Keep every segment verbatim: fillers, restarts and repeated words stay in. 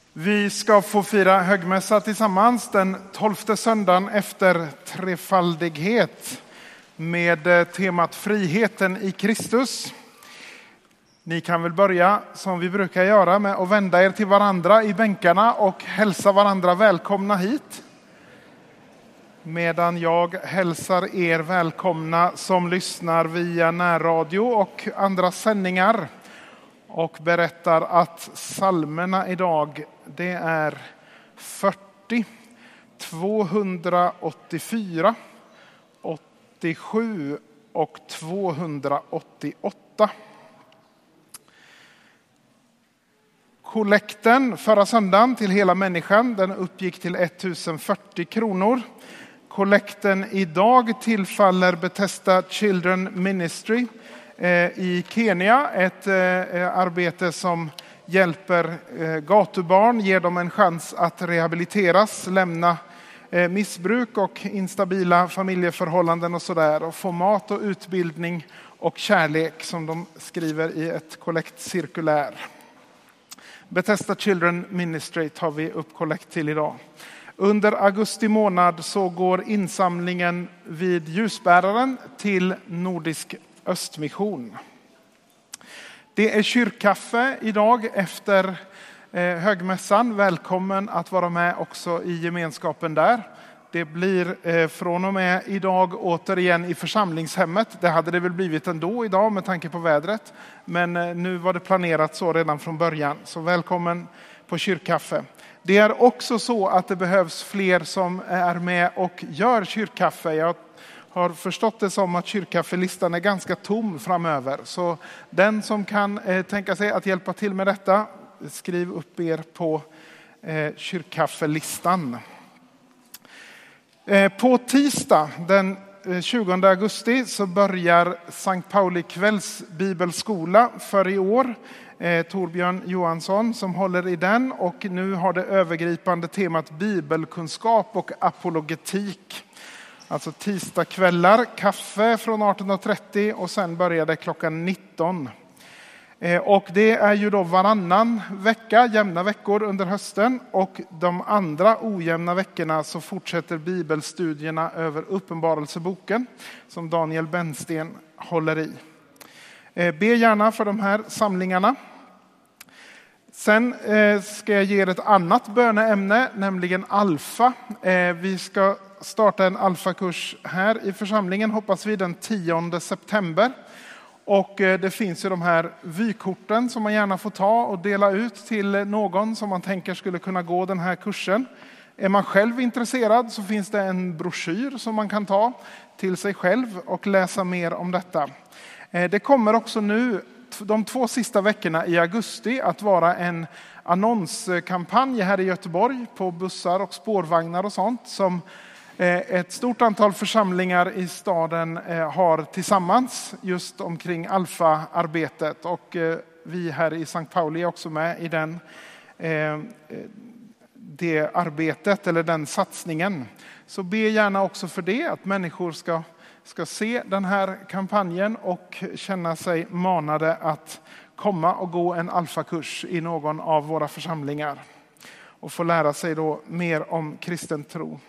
Vi ska få fira högmässa tillsammans den tolfte söndagen efter trefaldighet med temat friheten i Kristus. Ni kan väl börja som vi brukar göra med att vända er till varandra i bänkarna och hälsa varandra välkomna hit. Medan jag hälsar er välkomna som lyssnar via närradio och andra sändningar. Och berättar att psalmerna idag, det är fyrtio, tvåhundraåttiofyra, åttiosju och tvåhundraåttioåtta. Kollekten förra söndagen till hela människan, den uppgick till ettusen fyrtio kronor. Kollekten idag tillfaller Bethesda Children Ministry i Kenya, ett arbete som hjälper gatubarn, ger dem en chans att rehabiliteras, lämna missbruk och instabila familjeförhållanden och sådär, och få mat och utbildning och kärlek, som de skriver i ett kollektcirkulär. Bethesda Children Ministry tar vi upp kollekt till idag. Under augusti månad så går insamlingen vid ljusbäraren till Nordisk Östmission. Det är kyrkkaffe idag efter högmässan. Välkommen att vara med också i gemenskapen där. Det blir från och med idag återigen i församlingshemmet. Det hade det väl blivit ändå idag med tanke på vädret. Men nu var det planerat så redan från början. Så välkommen på kyrkkaffe. Det är också så att det behövs fler som är med och gör kyrkkaffe. Jag har förstått det som att kyrkkaffelistan är ganska tom framöver. Så den som kan eh, tänka sig att hjälpa till med detta, skriv upp er på eh, kyrkkaffelistan. Eh, på tisdag den tjugonde augusti så börjar Sankt Pauli kvälls bibelskola för i år. Eh, Torbjörn Johansson som håller i den, och nu har det övergripande temat bibelkunskap och apologetik. Alltså tisdag kvällar, kaffe från arton trettio och sen börjar det klockan nitton. Eh, och det är ju då varannan vecka, jämna veckor under hösten, och de andra ojämna veckorna så fortsätter bibelstudierna över Uppenbarelseboken som Daniel Bensten håller i. Eh, be gärna för de här samlingarna. Sen eh, ska jag ge er ett annat böneämne, nämligen alfa. Eh, vi ska starta en alfakurs här i församlingen, hoppas vi, den tionde september. Och eh, det finns ju de här vykorten som man gärna får ta och dela ut till någon som man tänker skulle kunna gå den här kursen. Är man själv intresserad så finns det en broschyr som man kan ta till sig själv och läsa mer om detta. Eh, det kommer också nu de två sista veckorna i augusti att vara en annonskampanj här i Göteborg på bussar och spårvagnar och sånt, som ett stort antal församlingar i staden har tillsammans just omkring alfa-arbetet. Och vi här i Sankt Pauli är också med i den, det arbetet eller den satsningen. Så be gärna också för det, att människor ska ska se den här kampanjen och känna sig manade att komma och gå en alfakurs i någon av våra församlingar och få lära sig då mer om kristen tro.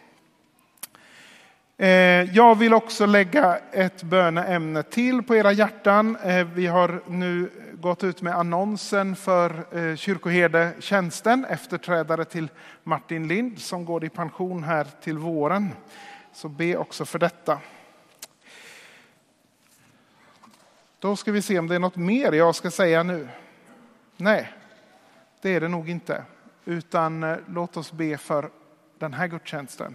Jag vill också lägga ett böneämne till på era hjärtan. Vi har nu gått ut med annonsen för kyrkoherdetjänsten, efterträdare till Martin Lind som går i pension här till våren. Så be också för detta. Då ska vi se om det är något mer jag ska säga nu. Nej, det är det nog inte. Utan låt oss be för den här gudstjänsten.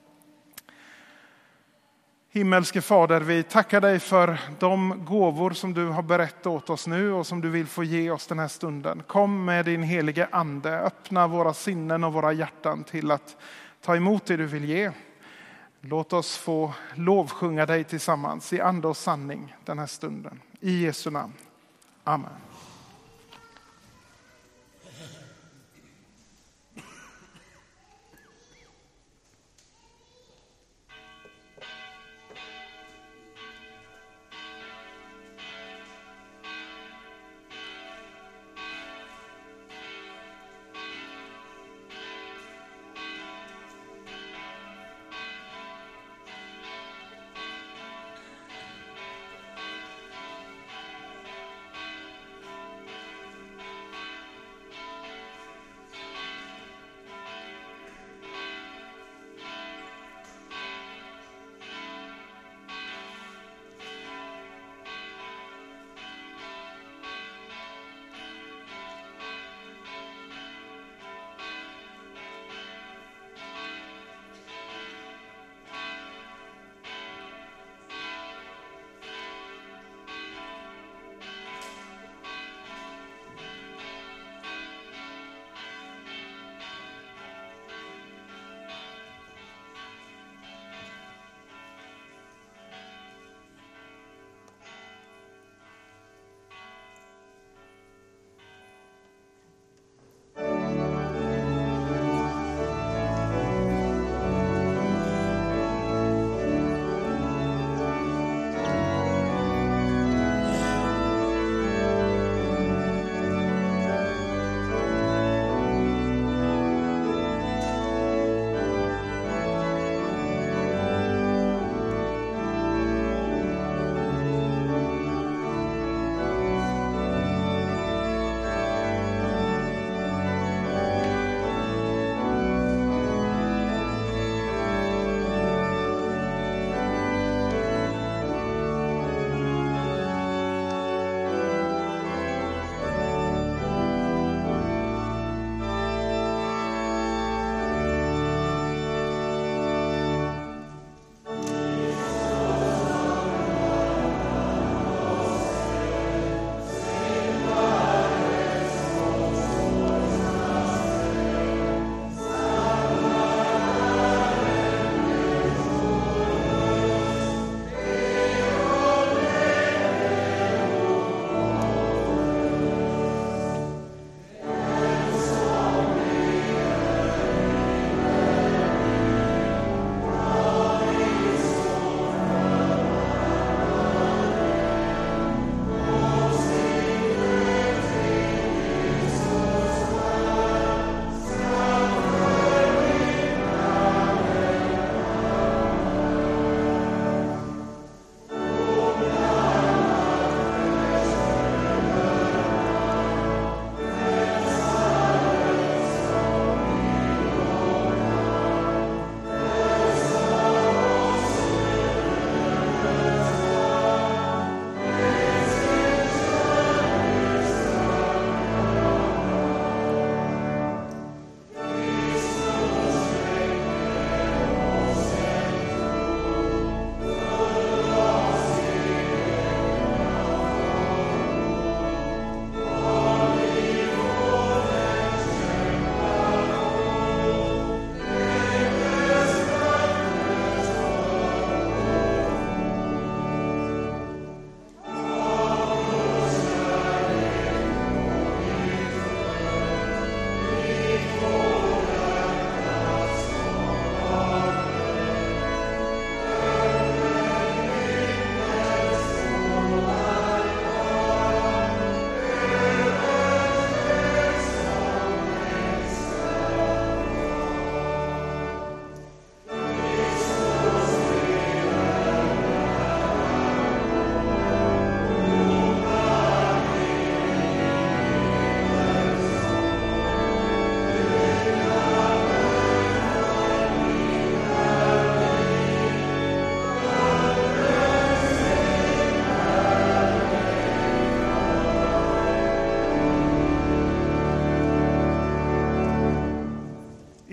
Himmelske Fader, vi tackar dig för de gåvor som du har berättat åt oss nu och som du vill få ge oss den här stunden. Kom med din helige ande, öppna våra sinnen och våra hjärtan till att ta emot det du vill ge. Låt oss få lovsjunga dig tillsammans i ande och sanning den här stunden. I Jesu namn. Amen.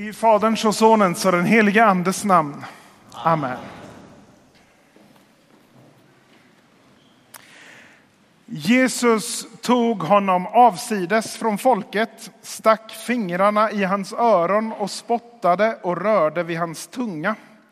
I Faderns och Sonens och den helige Andes namn. Amen. Jesus tog honom avsides från folket, stack fingrarna i hans öron och spottade och rörde vid hans tunga.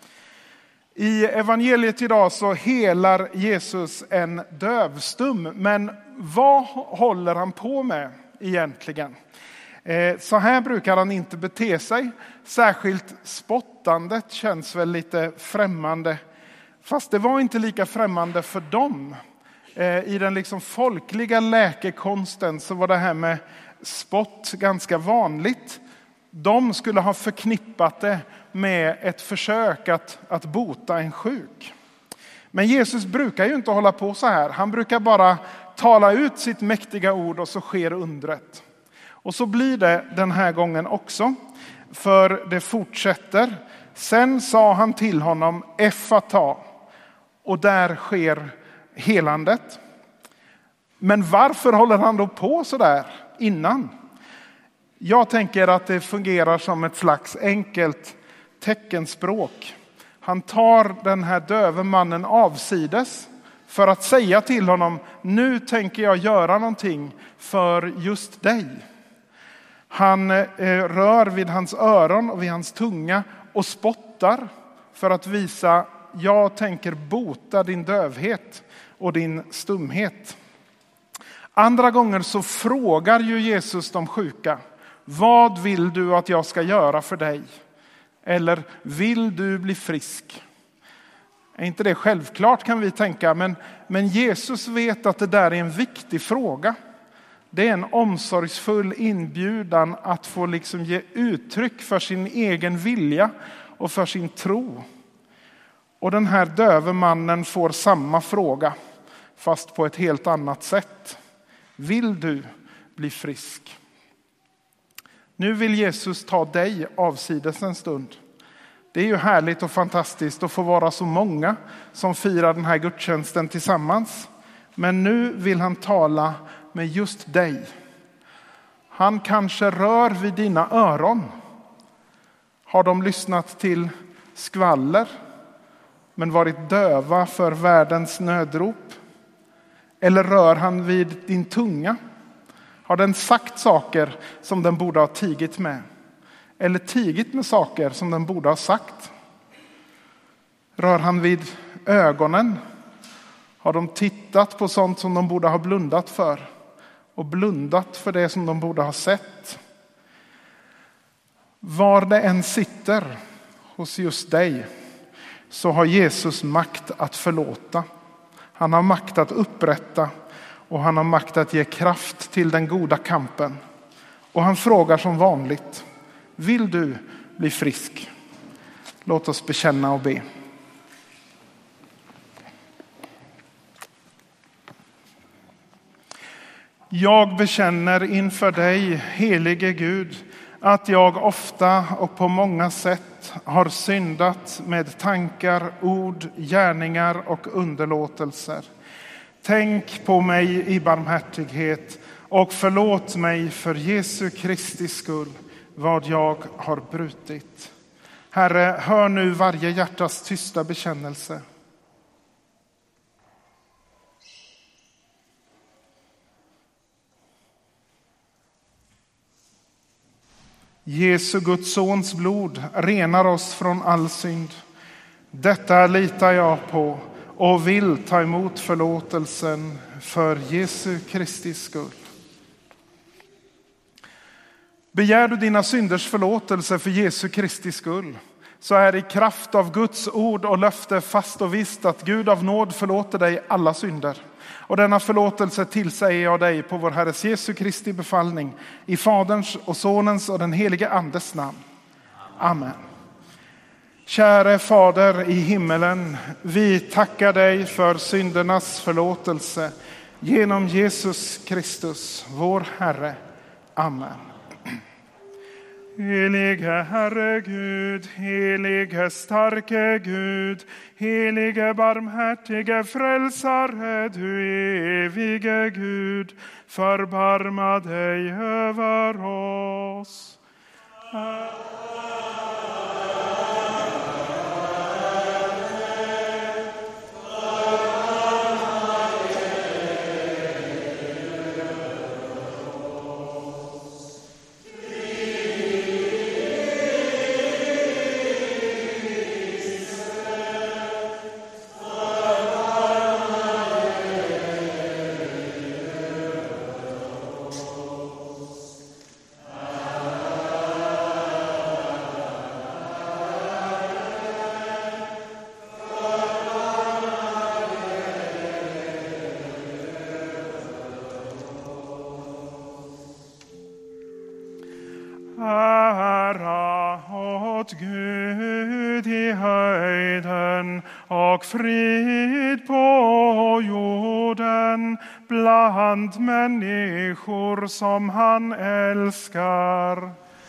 I evangeliet idag så helar Jesus en dövstum, men vad håller han på med egentligen? Så här brukar han inte bete sig. Särskilt spottandet känns väl lite främmande. Fast det var inte lika främmande för dem. I den liksom folkliga läkekonsten så var det här med spott ganska vanligt. De skulle ha förknippat det med ett försök att, att bota en sjuk. Men Jesus brukar ju inte hålla på så här. Han brukar bara tala ut sitt mäktiga ord och så sker undret. Och så blir det den här gången också. För det fortsätter. Sen sa han till honom Effata. Och där sker helandet. Men varför håller han då på så där innan? Jag tänker att det fungerar som ett slags enkelt teckenspråk. Han tar den här döve mannen avsides för att säga till honom: nu tänker jag göra någonting för just dig. Han eh, rör vid hans öron och vid hans tunga och spottar för att visa: jag tänker bota din dövhet och din stumhet. Andra gånger så frågar ju Jesus de sjuka: vad vill du att jag ska göra för dig? Eller vill du bli frisk? Är inte det självklart, kan vi tänka, men, men Jesus vet att det där är en viktig fråga. Det är en omsorgsfull inbjudan att få liksom ge uttryck för sin egen vilja och för sin tro. Och den här döve mannen får samma fråga, fast på ett helt annat sätt. Vill du bli frisk? Nu vill Jesus ta dig avsides en stund. Det är ju härligt och fantastiskt att få vara så många som firar den här gudstjänsten tillsammans. Men nu vill han tala med just dig. Han kanske rör vid dina öron. Har de lyssnat till skvaller men varit döva för världens nödrop? Eller rör han vid din tunga? Har den sagt saker som den borde ha tigit med? Eller tigit med saker som den borde ha sagt? Rör han vid ögonen? Har de tittat på sånt som de borde ha blundat för? Och blundat för det som de borde ha sett? Var det än sitter hos just dig så har Jesus makt att förlåta. Han har makt att upprätta och han har makt att ge kraft till den goda kampen. Och han frågar som vanligt: vill du bli frisk? Låt oss bekänna och be. Jag bekänner inför dig, helige Gud, att jag ofta och på många sätt har syndat med tankar, ord, gärningar och underlåtelser. Tänk på mig i barmhärtighet och förlåt mig för Jesu Kristi skull vad jag har brutit. Herre, hör nu varje hjärtas tysta bekännelse. Jesu Guds sons blod renar oss från all synd. Detta litar jag på och vill ta emot förlåtelsen för Jesu Kristi skull. Begär du dina synders förlåtelse för Jesu Kristi skull, så är i kraft av Guds ord och löfte fast och visst att Gud av nåd förlåter dig alla synder. Och denna förlåtelse tillsäger jag dig på vår Herres Jesu Kristi befallning, i Faderns och Sonens och den helige Andes namn. Amen. Käre Fader i himmelen, vi tackar dig för syndernas förlåtelse genom Jesus Kristus, vår Herre. Amen. Helige Herre Gud, helige starke Gud, helige barmhärtige frälsare, du evige Gud, förbarma dig över oss. Amen. ära åt Gud i höjden och frid på jorden bland människor som han älskar.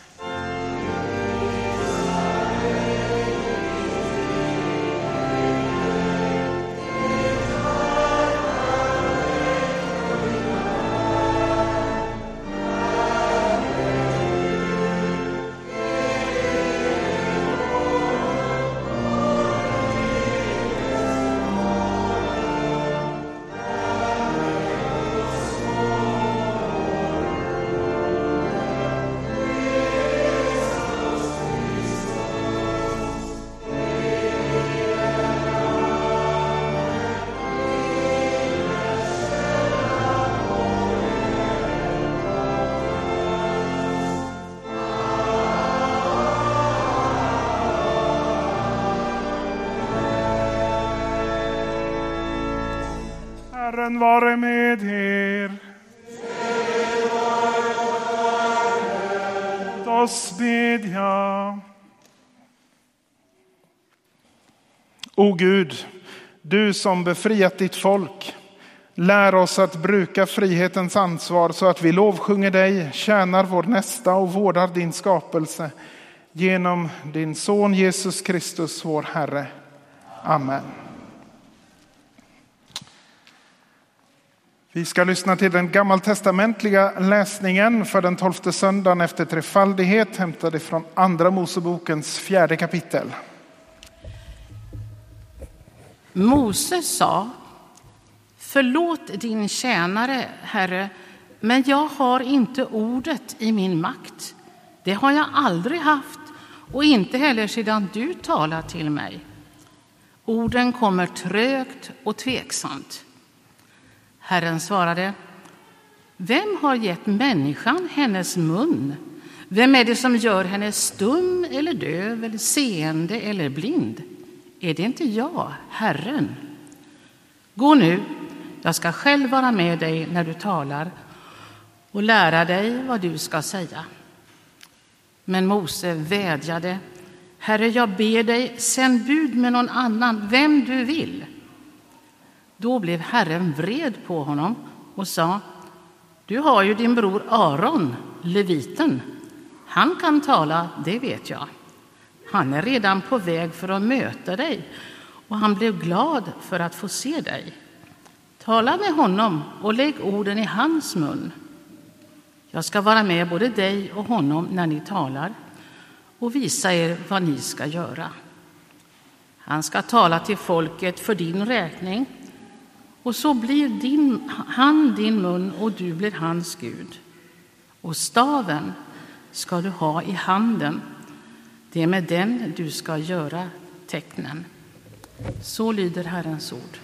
Herren vare med er. Låt oss bedja. O Gud, du som befriat ditt folk, lär oss att bruka frihetens ansvar så att vi lovsjunger dig, tjänar vår nästa och vårdar din skapelse genom din son Jesus Kristus, vår Herre. Amen. Vi ska lyssna till den gammaltestamentliga läsningen för den tolfte söndagen efter trefaldighet, hämtade från andra Mosebokens fjärde kapitel. Mose sa: förlåt din tjänare, Herre, men jag har inte ordet i min makt. Det har jag aldrig haft och inte heller sedan du talar till mig. Orden kommer trögt och tveksamt. Herren svarade: vem har gett människan hennes mun? Vem är det som gör henne stum eller döv eller seende eller blind? Är det inte jag, Herren? Gå nu, jag ska själv vara med dig när du talar och lära dig vad du ska säga. Men Mose vädjade: Herre, jag ber dig, sänd bud med någon annan, vem du vill. Då blev Herren vred på honom och sa: du har ju din bror Aron, leviten. Han kan tala, det vet jag. Han är redan på väg för att möta dig och han blev glad för att få se dig. Tala med honom och lägg orden i hans mun. Jag ska vara med både dig och honom när ni talar och visa er vad ni ska göra. Han ska tala till folket för din räkning, och så blir din, han din mun och du blir hans Gud. Och staven ska du ha i handen. Det är med den du ska göra tecknen. Så lyder Herrens ord.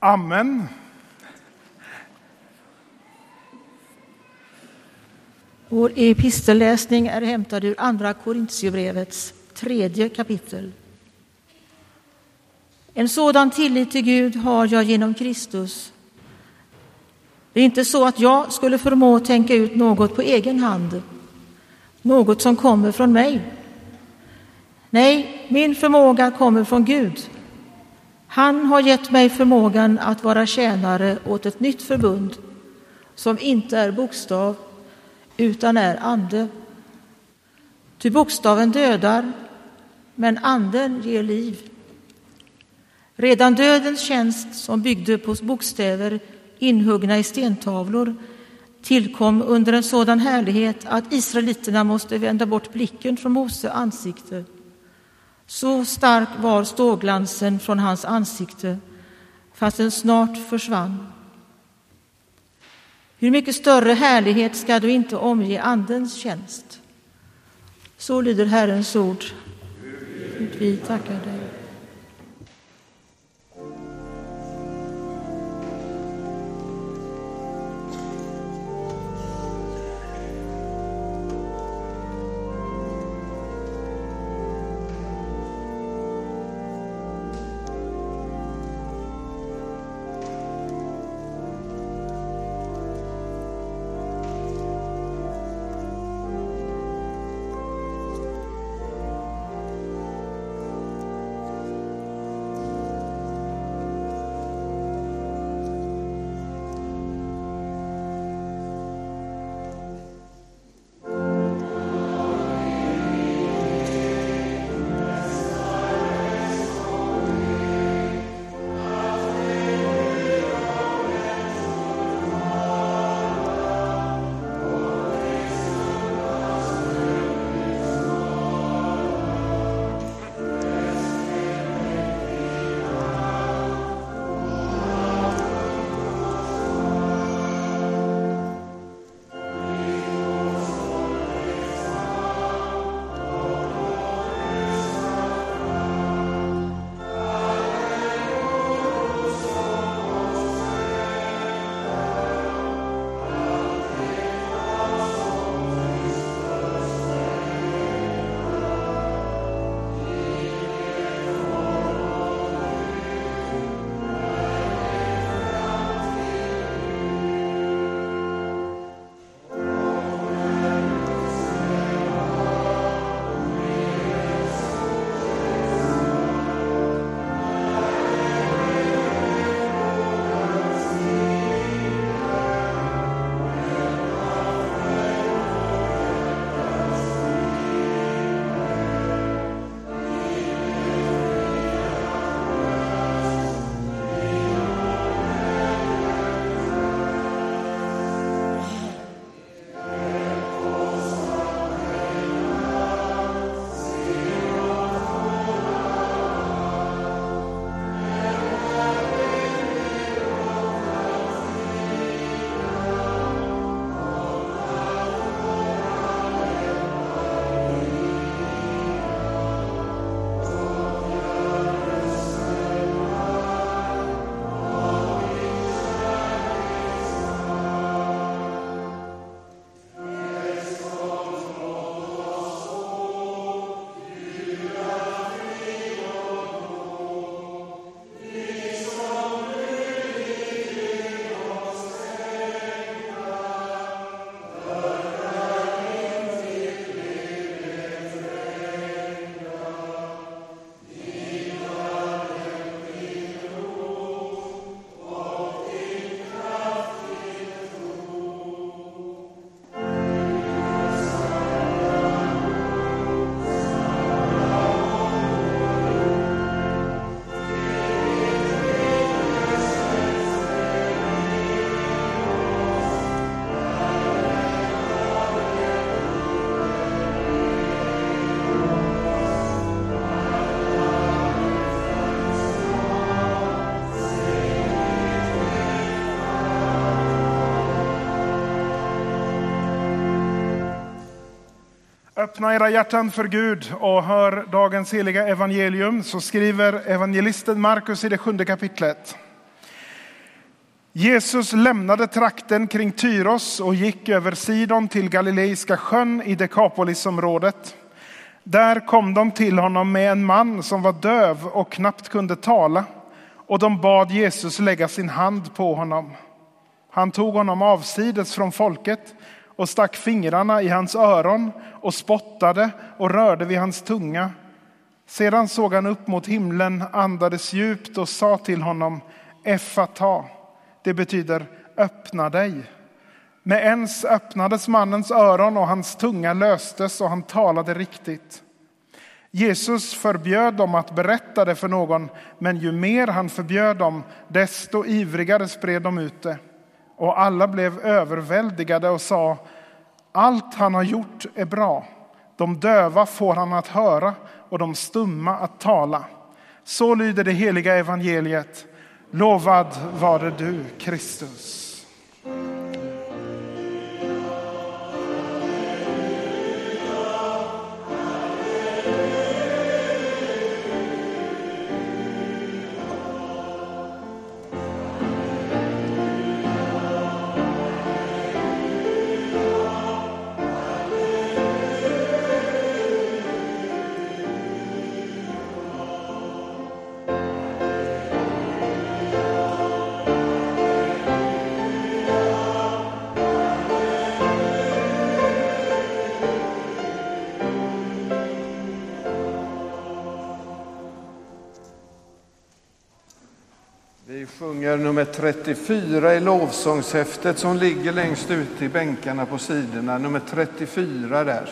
Amen. Vår epistelläsning är hämtad ur andra Korintierbrevets tredje kapitel. En sådan tillit till Gud har jag genom Kristus. Det är inte så att jag skulle förmå tänka ut något på egen hand, något som kommer från mig. Nej, min förmåga kommer från Gud. Han har gett mig förmågan att vara tjänare åt ett nytt förbund som inte är bokstav utan är ande. Ty bokstaven dödar, men anden ger liv. Redan dödens tjänst som byggde på bokstäver inhuggna i stentavlor tillkom under en sådan härlighet att israeliterna måste vända bort blicken från Mose ansikte. Så stark var ståglansen från hans ansikte, fast den snart försvann. Hur mycket större härlighet ska du inte omge andens tjänst? Så lyder Herrens ord. Vi tackar dig. Öppna era hjärtan för Gud och hör dagens heliga evangelium, så skriver evangelisten Markus i det sjunde kapitlet. Jesus lämnade trakten kring Tyros och gick över Sidon till Galileiska sjön i Dekapolisområdet. Där kom de till honom med en man som var döv och knappt kunde tala, och de bad Jesus lägga sin hand på honom. Han tog honom avsides från folket och stack fingrarna i hans öron och spottade och rörde vid hans tunga. Sedan såg han upp mot himlen, andades djupt och sa till honom: Effata. Det betyder öppna dig. Med ens öppnades mannens öron och hans tunga löstes och han talade riktigt. Jesus förbjöd dem att berätta det för någon, men ju mer han förbjöd dem, desto ivrigare spred de ut det. Och alla blev överväldigade och sa: allt han har gjort är bra. De döva får han att höra och de stumma att tala. Så lyder det heliga evangeliet. Lovad vare du, Kristus. Vi sjunger nummer trettiofyra i lovsångshäftet som ligger längst ut i bänkarna på sidorna. Nummer trettiofyra där.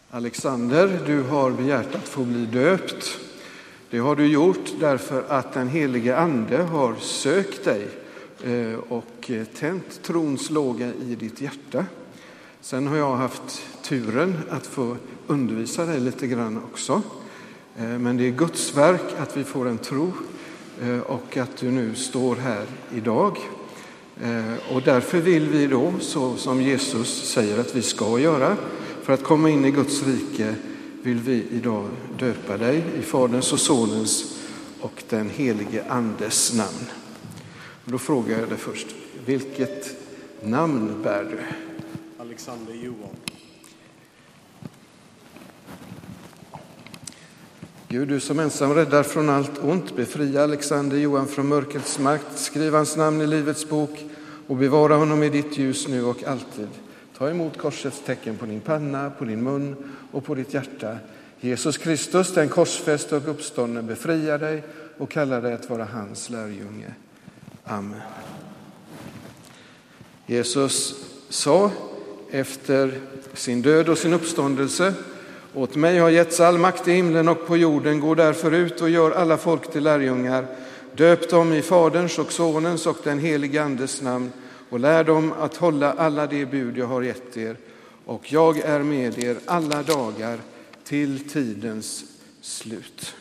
Alexander, du har begärt att få bli döpt. Det har du gjort därför att den helige ande har sökt dig och tänt trons låga i ditt hjärta. Sen har jag haft turen att få undervisa dig lite grann också. Men det är Guds verk att vi får en tro och att du nu står här idag. Och därför vill vi då, så som Jesus säger att vi ska göra, för att komma in i Guds rike vill vi idag döpa dig i Faderns och Sonens och den helige Andes namn. Och då frågar jag dig först, vilket namn bär du? Alexander Johan. Gud, du som ensam räddar från allt ont, befria Alexander Johan från mörkrets makt, skriv hans namn i livets bok och bevara honom i ditt ljus nu och alltid. Ta emot korsets tecken på din panna, på din mun och på ditt hjärta. Jesus Kristus, den korsfäste och uppståndne, befriar dig och kallar dig att vara hans lärjunge. Amen. Jesus sa efter sin död och sin uppståndelse: åt mig har getts all makt i himlen och på jorden. Gå därför ut och gör alla folk till lärjungar. Döp dem i Faderns och Sonens och den helige Andes namn och lär dem att hålla alla de bud jag har gett er. Och jag är med er alla dagar till tidens slut.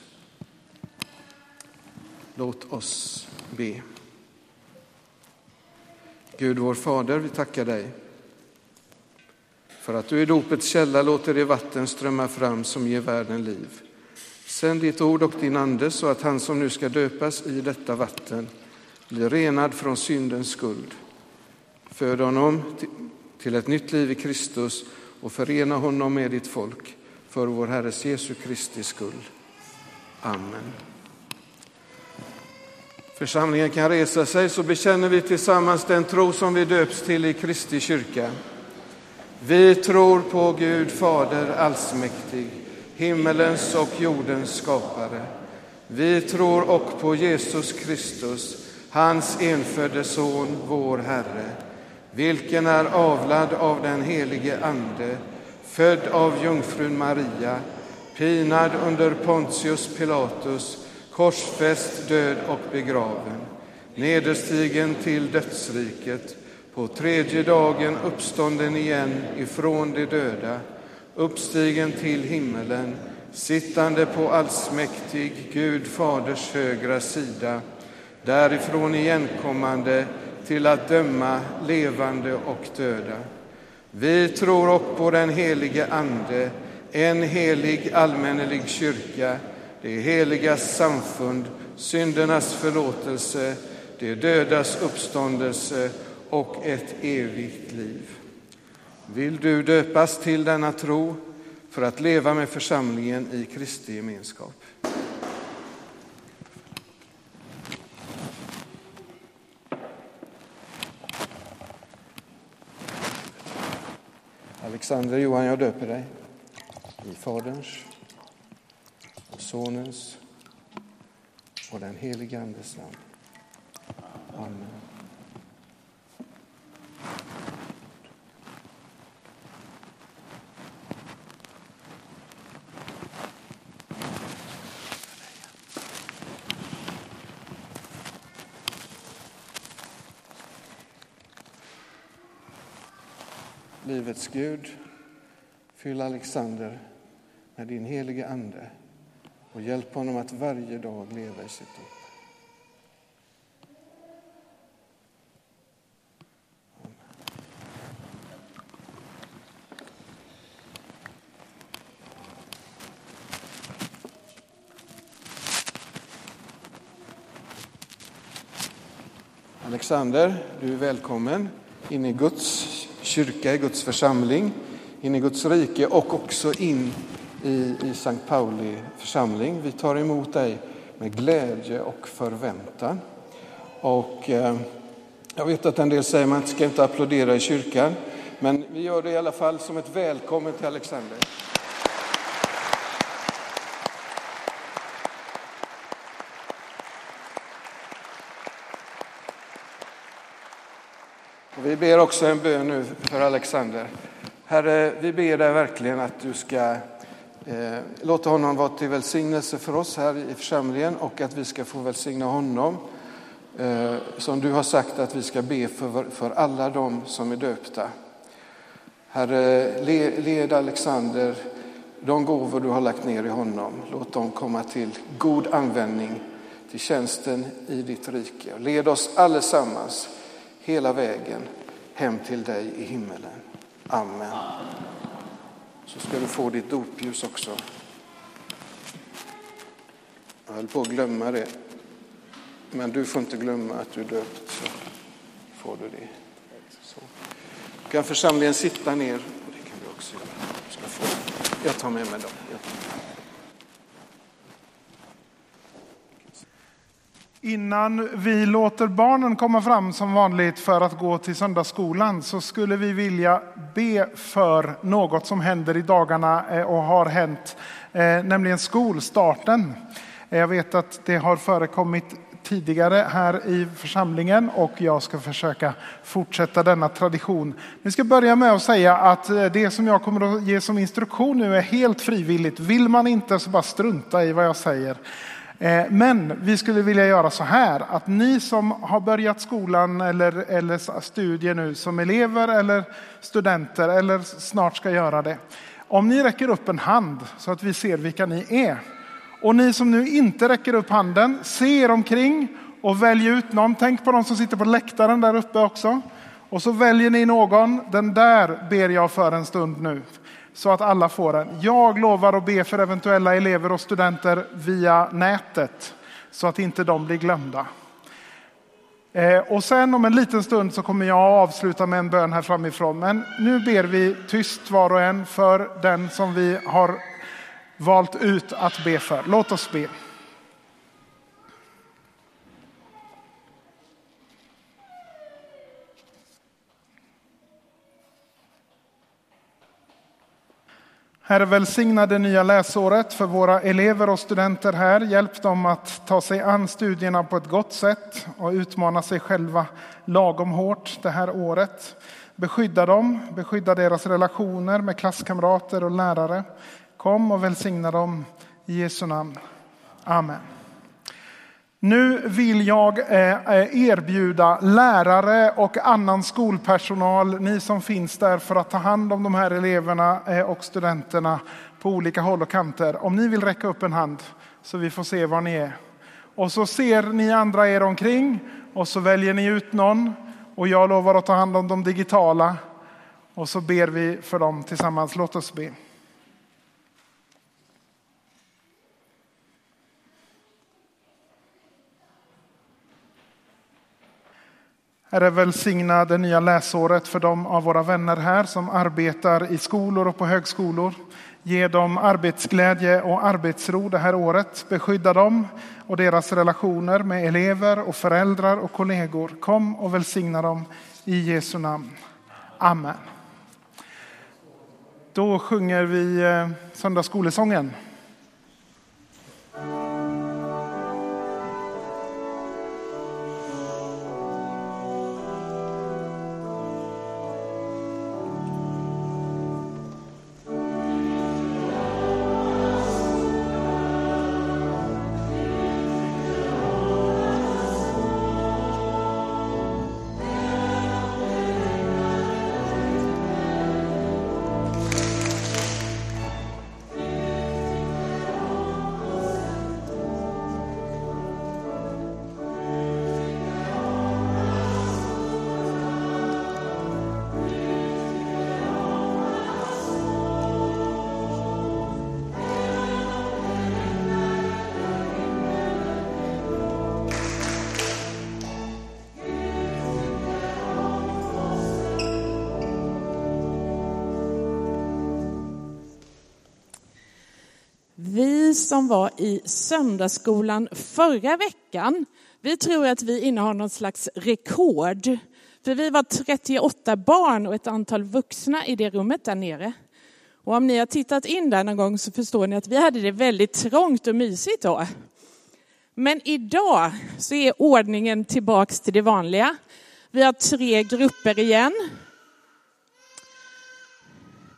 Låt oss be. Gud vår Fader, vi tackar dig för att du i dopets källa låter det vatten strömma fram som ger världen liv. Sänd ditt ord och din ande så att han som nu ska döpas i detta vatten blir renad från syndens skuld. Föd honom till ett nytt liv i Kristus och förena honom med ditt folk för vår Herres Jesu Kristi skull. Amen. Församlingen kan resa sig, så bekänner vi tillsammans den tro som vi döps till i Kristi kyrka. Vi tror på Gud Fader allsmäktig, himmelens och jordens skapare. Vi tror och på Jesus Kristus, hans enfödde son, vår Herre, vilken är avlad av den helige Ande, född av jungfrun Maria, pinad under Pontius Pilatus, korsfäst, död och begraven, nederstigen till dödsriket, på tredje dagen uppstånden igen ifrån de döda, uppstigen till himmelen, sittande på allsmäktig Gud Faders högra sida, därifrån igenkommande till att döma levande och döda. Vi tror och på den helige Ande, en helig allmännelig kyrka, det heligas samfund, syndernas förlåtelse, det dödas uppståndelse och ett evigt liv. Vill du döpas till denna tro för att leva med församlingen i Kristi gemenskap? Alexander Johan, jag döper dig i Faderns och Sonens och den helige Andes namn. Amen. Livets Gud, fyll Alexander med din helige Ande och hjälp honom att varje dag leva i sitt dop. Alexander, du är välkommen in i Guds kyrka, i Guds församling, in i Guds rike och också in i, i Sankt Pauli församling. Vi tar emot dig med glädje och förväntan. Och eh, jag vet att en del säger att man ska inte applådera i kyrkan, men vi gör det i alla fall som ett välkommen till Alexander. Och vi ber också en bön nu för Alexander. Herre, vi ber dig verkligen att du ska eh, låta honom vara till välsignelse för oss här i församlingen och att vi ska få välsigna honom. Eh, som du har sagt att vi ska be för, för alla de som är döpta. Herre, le, led Alexander, de gåvor du har lagt ner i honom. Låt dem komma till god användning till tjänsten i ditt rike. Led oss allesammans hela vägen hem till dig i himmelen. Amen. Så ska du få ditt dopljus också. Jag höll på att glömma det. Men du får inte glömma att du är döpt, så får du det. Så. Kan församlingen sitta ner? Det kan vi också göra. Du ska få. Jag tar med mig dem. Jag tar med mig. Innan vi låter barnen komma fram som vanligt för att gå till söndagsskolan så skulle vi vilja be för något som händer i dagarna och har hänt, nämligen skolstarten. Jag vet att det har förekommit tidigare här i församlingen och jag ska försöka fortsätta denna tradition. Vi ska börja med att säga att det som jag kommer att ge som instruktion nu är helt frivilligt. Vill man inte så bara strunta i vad jag säger. Men vi skulle vilja göra så här att ni som har börjat skolan eller, eller studier nu som elever eller studenter eller snart ska göra det. Om ni räcker upp en hand så att vi ser vilka ni är. Och ni som nu inte räcker upp handen, se er omkring och välj ut någon. Tänk på de som sitter på läktaren där uppe också. Och så väljer ni någon, den där ber jag för en stund nu. Så att alla får den. Jag lovar att be för eventuella elever och studenter via nätet. Så att inte de blir glömda. Eh, och sen om en liten stund så kommer jag avsluta med en bön här framifrån. Men nu ber vi tyst var och en för den som vi har valt ut att be för. Låt oss be. Herre, välsigna det nya läsåret för våra elever och studenter här. Hjälp dem att ta sig an studierna på ett gott sätt och utmana sig själva lagom hårt det här året. Beskydda dem, beskydda deras relationer med klasskamrater och lärare. Kom och välsigna dem i Jesu namn. Amen. Nu vill jag erbjuda lärare och annan skolpersonal, ni som finns där för att ta hand om de här eleverna och studenterna på olika håll och kanter. Om ni vill räcka upp en hand så vi får se var ni är. Och så ser ni andra er omkring och så väljer ni ut någon och jag lovar att ta hand om de digitala och så ber vi för dem tillsammans. Låt oss be. Herre, välsigna det nya läsåret för de av våra vänner här som arbetar i skolor och på högskolor. Ge dem arbetsglädje och arbetsro det här året. Beskydda dem och deras relationer med elever och föräldrar och kollegor. Kom och välsigna dem i Jesu namn. Amen. Då sjunger vi söndagsskolesången. Vi som var i söndagsskolan förra veckan, vi tror att vi innehar någon slags rekord. För vi var trettioåtta barn och ett antal vuxna i det rummet där nere. Och om ni har tittat in där någon gång så förstår ni att vi hade det väldigt trångt och mysigt då. Men idag så är ordningen tillbaks till det vanliga. Vi har tre grupper igen.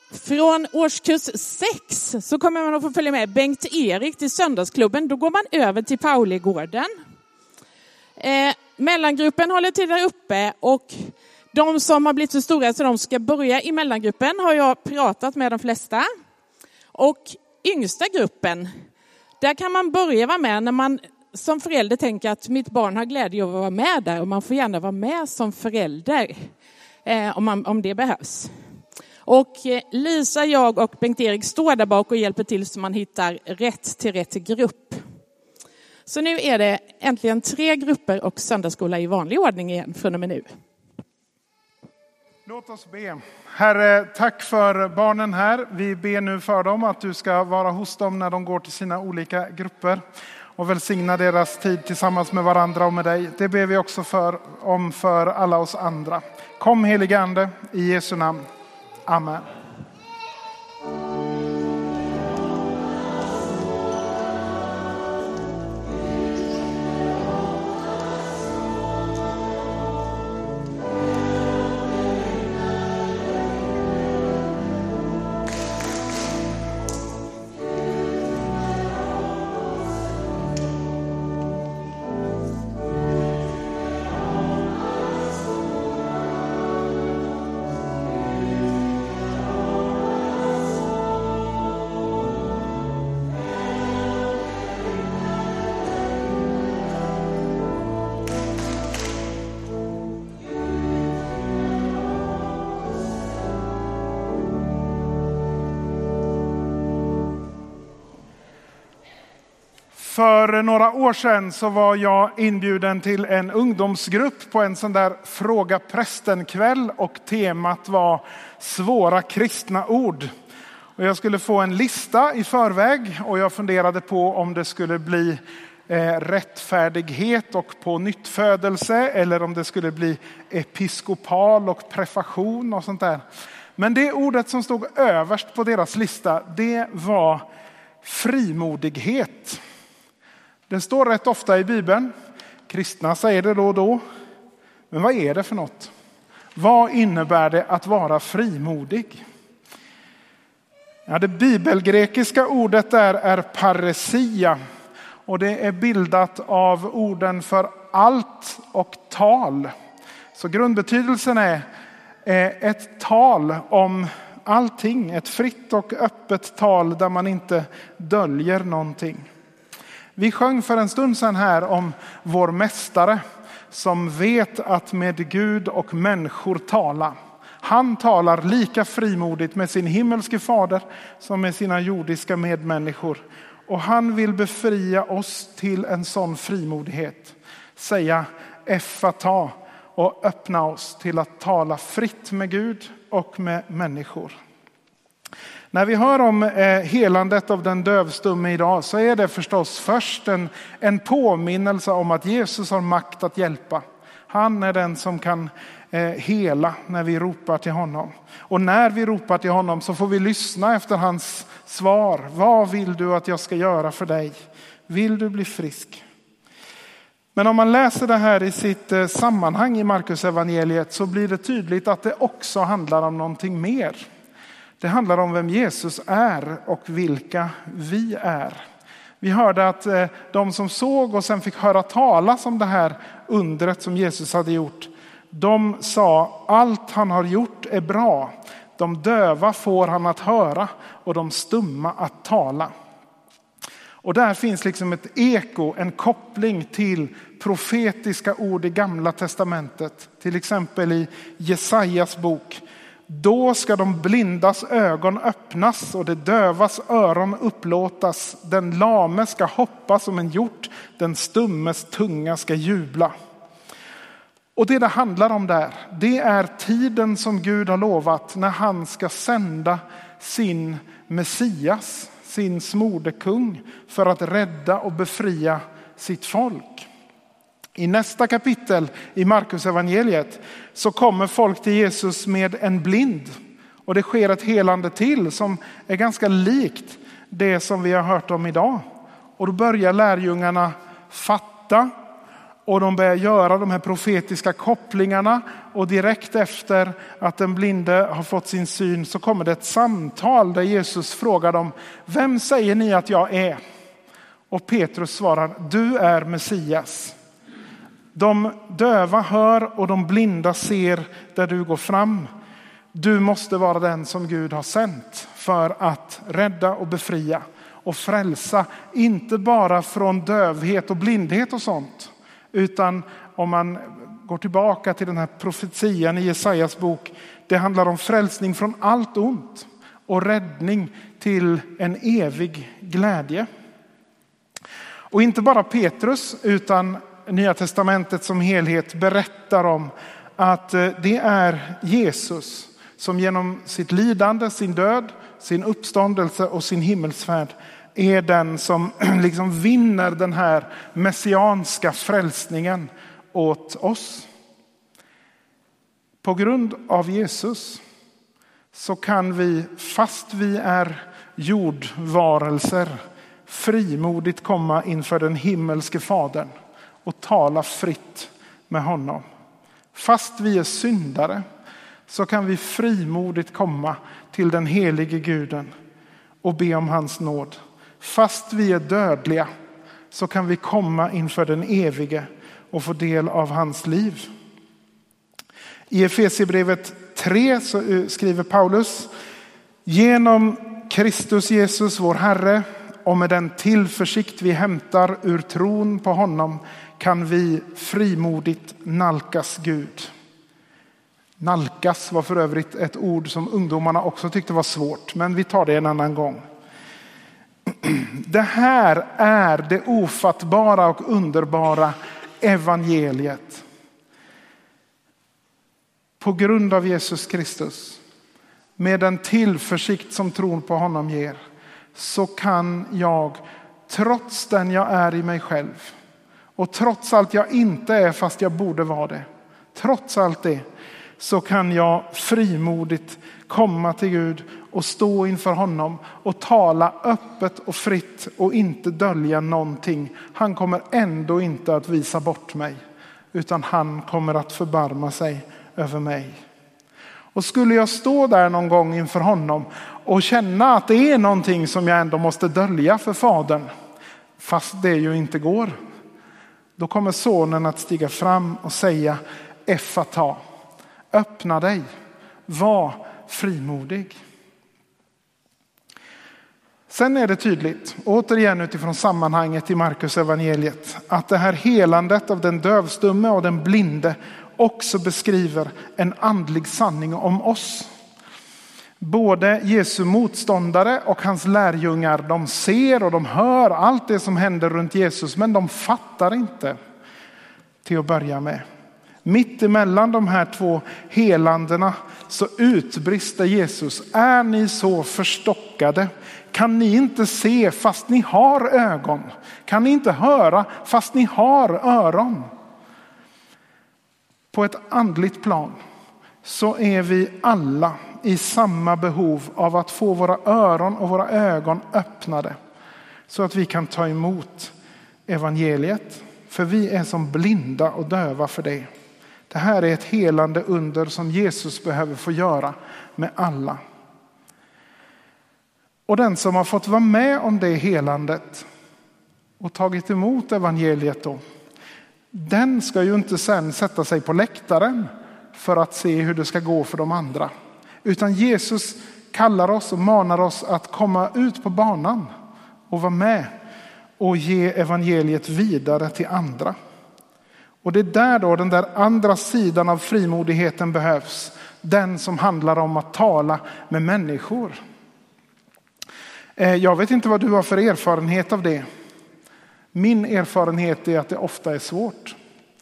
Från årskurs sex så kommer man att få följa med Bengt-Erik till söndagsklubben. Då går man över till Pauligården. Eh, mellangruppen håller till där uppe och de som har blivit så stora så de ska börja i mellangruppen har jag pratat med de flesta. Och yngsta gruppen, där kan man börja vara med när man som förälder tänker att mitt barn har glädje av att vara med där. Och man får gärna vara med som förälder eh, om, man, om det behövs. Och Lisa, jag och Bengt-Erik står där bak och hjälper till så man hittar rätt till rätt grupp. Så nu är det äntligen tre grupper och söndagsskola i vanlig ordning igen från och med nu. Låt oss be. Herre, tack för barnen här. Vi ber nu för dem att du ska vara hos dem när de går till sina olika grupper och välsigna deras tid tillsammans med varandra och med dig. Det ber vi också för, om för alla oss andra. Kom helige Ande i Jesu namn. Amen. För några år sedan så var jag inbjuden till en ungdomsgrupp på en sån där fråga prästen-kväll och temat var svåra kristna ord. Och jag skulle få en lista i förväg och jag funderade på om det skulle bli eh, rättfärdighet och på nyttfödelse eller om det skulle bli episkopal och prefation och sånt där. Men det ordet som stod överst på deras lista, det var frimodighet. Det står rätt ofta i Bibeln. Kristna säger det då och då. Men vad är det för något? Vad innebär det att vara frimodig? Ja, det bibelgrekiska ordet där är paresia. Och det är bildat av orden för allt och tal. Så grundbetydelsen är ett tal om allting. Ett fritt och öppet tal där man inte döljer någonting. Vi sjöng för en stund sedan här om vår mästare som vet att med Gud och människor tala. Han talar lika frimodigt med sin himmelske fader som med sina jordiska medmänniskor. Och han vill befria oss till en sån frimodighet. Säga effata och öppna oss till att tala fritt med Gud och med människor. När vi hör om eh, helandet av den dövstumme idag så är det förstås först en, en påminnelse om att Jesus har makt att hjälpa. Han är den som kan eh, hela när vi ropar till honom. Och när vi ropar till honom så får vi lyssna efter hans svar. Vad vill du att jag ska göra för dig? Vill du bli frisk? Men om man läser det här i sitt eh, sammanhang i Markus evangeliet så blir det tydligt att det också handlar om någonting mer. Det handlar om vem Jesus är och vilka vi är. Vi hörde att de som såg och sen fick höra talas om det här undret som Jesus hade gjort. De sa allt han har gjort är bra. De döva får han att höra och de stumma att tala. Och där finns liksom ett eko, en koppling till profetiska ord i Gamla testamentet. Till exempel i Jesajas bok. Då ska de blindas ögon öppnas och det dövas öron upplåtas. Den lame ska hoppa som en hjort, den stummes tunga ska jubla. Och det det handlar om där, det är tiden som Gud har lovat när han ska sända sin Messias, sin smordekung för att rädda och befria sitt folk. I nästa kapitel i Markus evangeliet så kommer folk till Jesus med en blind. Och det sker ett helande till som är ganska likt det som vi har hört om idag. Och då börjar lärjungarna fatta Och de börjar göra de här profetiska kopplingarna. Och direkt efter att den blinde har fått sin syn så kommer det ett samtal där Jesus frågar dem: vem säger ni att jag är? Och Petrus svarar: du är Messias. De döva hör och de blinda ser där du går fram. Du måste vara den som Gud har sänt för att rädda och befria och frälsa. Inte bara från dövhet och blindhet och sånt. Utan om man går tillbaka till den här profetian i Jesajas bok. Det handlar om frälsning från allt ont och räddning till en evig glädje. Och inte bara Petrus utan Nya testamentet som helhet berättar om att det är Jesus som genom sitt lidande, sin död, sin uppståndelse och sin himmelsfärd är den som liksom vinner den här messianska frälsningen åt oss. På grund av Jesus så kan vi, fast vi är jordvarelser, frimodigt komma inför den himmelske fadern och tala fritt med honom. Fast vi är syndare så kan vi frimodigt komma till den helige Guden och be om hans nåd. Fast vi är dödliga så kan vi komma inför den evige och få del av hans liv. I Efesierbrevet tre så skriver Paulus: genom Kristus Jesus vår Herre och med den tillförsikt vi hämtar ur tron på honom kan vi frimodigt nalkas Gud. Nalkas var för övrigt ett ord som ungdomarna också tyckte var svårt, men vi tar det en annan gång. Det här är det ofattbara och underbara evangeliet. På grund av Jesus Kristus, med den tillförsikt som tron på honom ger, så kan jag, trots den jag är i mig själv och trots allt jag inte är fast jag borde vara det, trots allt det, så kan jag frimodigt komma till Gud och stå inför honom och tala öppet och fritt och inte dölja någonting. Han kommer ändå inte att visa bort mig, utan han kommer att förbarma sig över mig. Och skulle jag stå där någon gång inför honom och känna att det är någonting som jag ändå måste dölja för fadern, fast det ju inte går, då kommer sonen att stiga fram och säga: Effata, öppna dig, var frimodig. Sen är det tydligt, återigen utifrån sammanhanget i Markus evangeliet, att det här helandet av den dövstumme och den blinde också beskriver en andlig sanning om oss. Både Jesu motståndare och hans lärjungar, de ser och de hör allt det som händer runt Jesus, men de fattar inte till att börja med. Mitt emellan de här två helandena så utbrister Jesus: är ni så förstockade? Kan ni inte se fast ni har ögon? Kan ni inte höra fast ni har öron? På ett andligt plan så är vi alla i samma behov av att få våra öron och våra ögon öppnade så att vi kan ta emot evangeliet. För vi är som blinda och döva för det. Det här är ett helande under som Jesus behöver få göra med alla. Och den som har fått vara med om det helandet och tagit emot evangeliet då, den ska ju inte sen sätta sig på läktaren för att se hur det ska gå för de andra. Utan Jesus kallar oss och manar oss att komma ut på banan och vara med och ge evangeliet vidare till andra. Och det är där då den där andra sidan av frimodigheten behövs. Den som handlar om att tala med människor. Jag vet inte vad du har för erfarenhet av det. Min erfarenhet är att det ofta är svårt.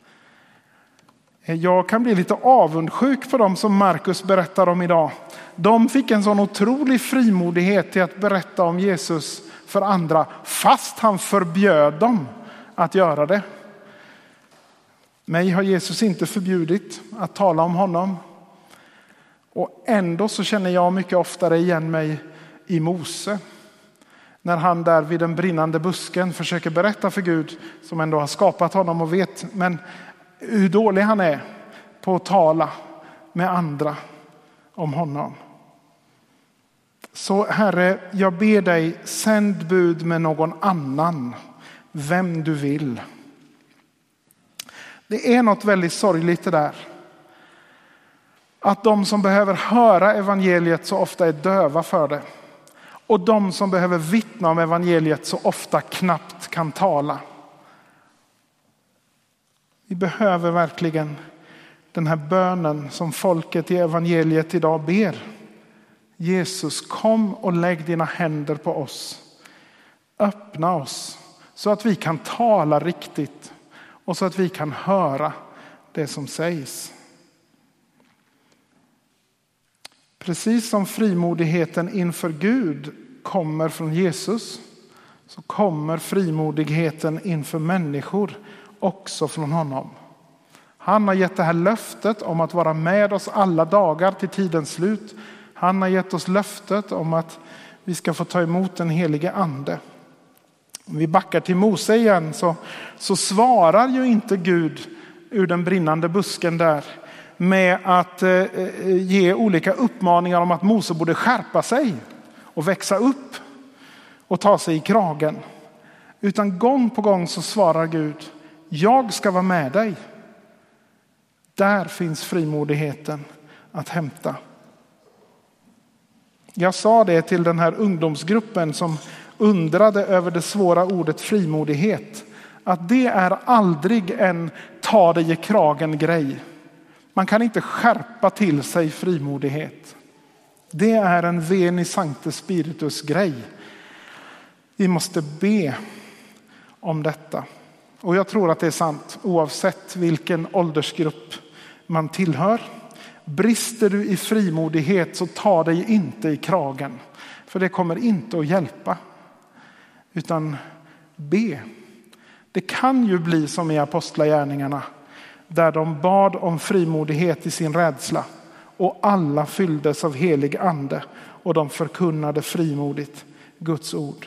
Jag kan bli lite avundsjuk på dem som Markus berättar om idag. De fick en sån otrolig frimodighet till att berätta om Jesus för andra, fast han förbjöd dem att göra det. Mig har Jesus inte förbjudit att tala om honom. Och ändå så känner jag mycket oftare igen mig i Mose. När han där vid den brinnande busken försöker berätta för Gud, som ändå har skapat honom och vet men hur dålig han är på att tala med andra om honom. Så Herre, jag ber dig, sänd bud med någon annan, vem du vill. Det är något väldigt sorgligt det där. Att de som behöver höra evangeliet så ofta är döva för det. Och de som behöver vittna om evangeliet så ofta knappt kan tala. Vi behöver verkligen den här bönen som folket i evangeliet idag ber. Jesus, kom och lägg dina händer på oss. Öppna oss så att vi kan tala riktigt och så att vi kan höra det som sägs. Precis som frimodigheten inför Gud kommer från Jesus, så kommer frimodigheten inför människor också från honom. Han har gett det här löftet om att vara med oss alla dagar till tidens slut. Han har gett oss löftet om att vi ska få ta emot den helige ande. Om vi backar till Mose igen så, så svarar ju inte Gud ur den brinnande busken där med att eh, ge olika uppmaningar om att Mose borde skärpa sig och växa upp och ta sig i kragen. Utan gång på gång så svarar Gud, jag ska vara med dig. Där finns frimodigheten att hämta. Jag sa det till den här ungdomsgruppen som undrade över det svåra ordet frimodighet. Att det är aldrig en ta dig i kragen grej. Man kan inte skärpa till sig frimodighet. Det är en veni sancte spiritus grej. Vi måste be om detta. Och jag tror att det är sant oavsett vilken åldersgrupp man tillhör. Brister du i frimodighet så ta dig inte i kragen. För det kommer inte att hjälpa. Utan be. Det kan ju bli som i apostlagärningarna. Där de bad om frimodighet i sin rädsla. Och alla fylldes av helig ande. Och de förkunnade frimodigt Guds ord.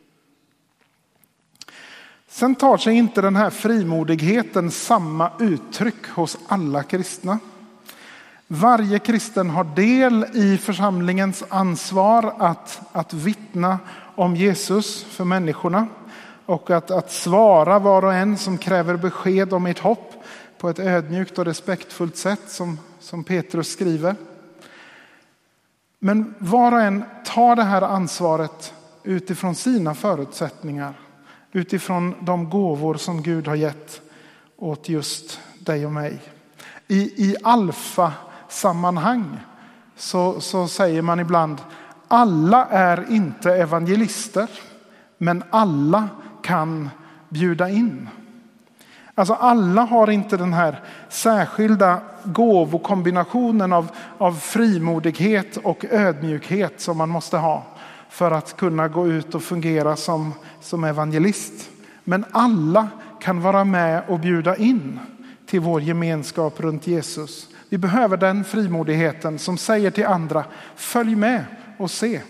Sen tar sig inte den här frimodigheten samma uttryck hos alla kristna. Varje kristen har del i församlingens ansvar att, att vittna om Jesus för människorna. Och att, att svara var och en som kräver besked om ert hopp på ett ödmjukt och respektfullt sätt som, som Petrus skriver. Men var och en tar det här ansvaret utifrån sina förutsättningar. Utifrån de gåvor som Gud har gett åt just dig och mig. I, i alfa-sammanhang så, så säger man ibland alla är inte evangelister men alla kan bjuda in. Alltså alla har inte den här särskilda gåvokombinationen av, av frimodighet och ödmjukhet som man måste ha för att kunna gå ut och fungera som, som evangelist. Men alla kan vara med och bjuda in till vår gemenskap runt Jesus. Vi behöver den frimodigheten som säger till andra, följ med och se.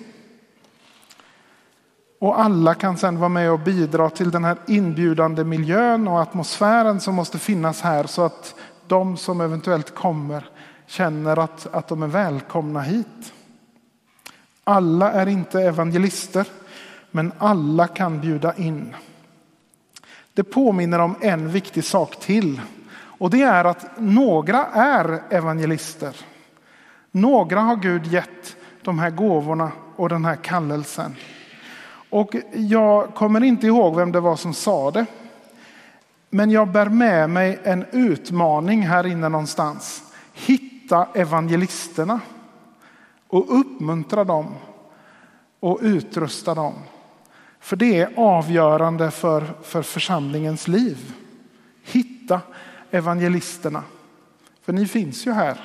Och alla kan sedan vara med och bidra till den här inbjudande miljön och atmosfären som måste finnas här så att de som eventuellt kommer känner att, att de är välkomna hit. Alla är inte evangelister, men alla kan bjuda in. Det påminner om en viktig sak till. Och det är att några är evangelister. Några har Gud gett de här gåvorna och den här kallelsen. Och jag kommer inte ihåg vem det var som sa det. Men jag bär med mig en utmaning här inne någonstans. Hitta evangelisterna. Och uppmuntra dem. Och utrusta dem. För det är avgörande för, för församlingens liv. Hitta evangelisterna. För ni finns ju här.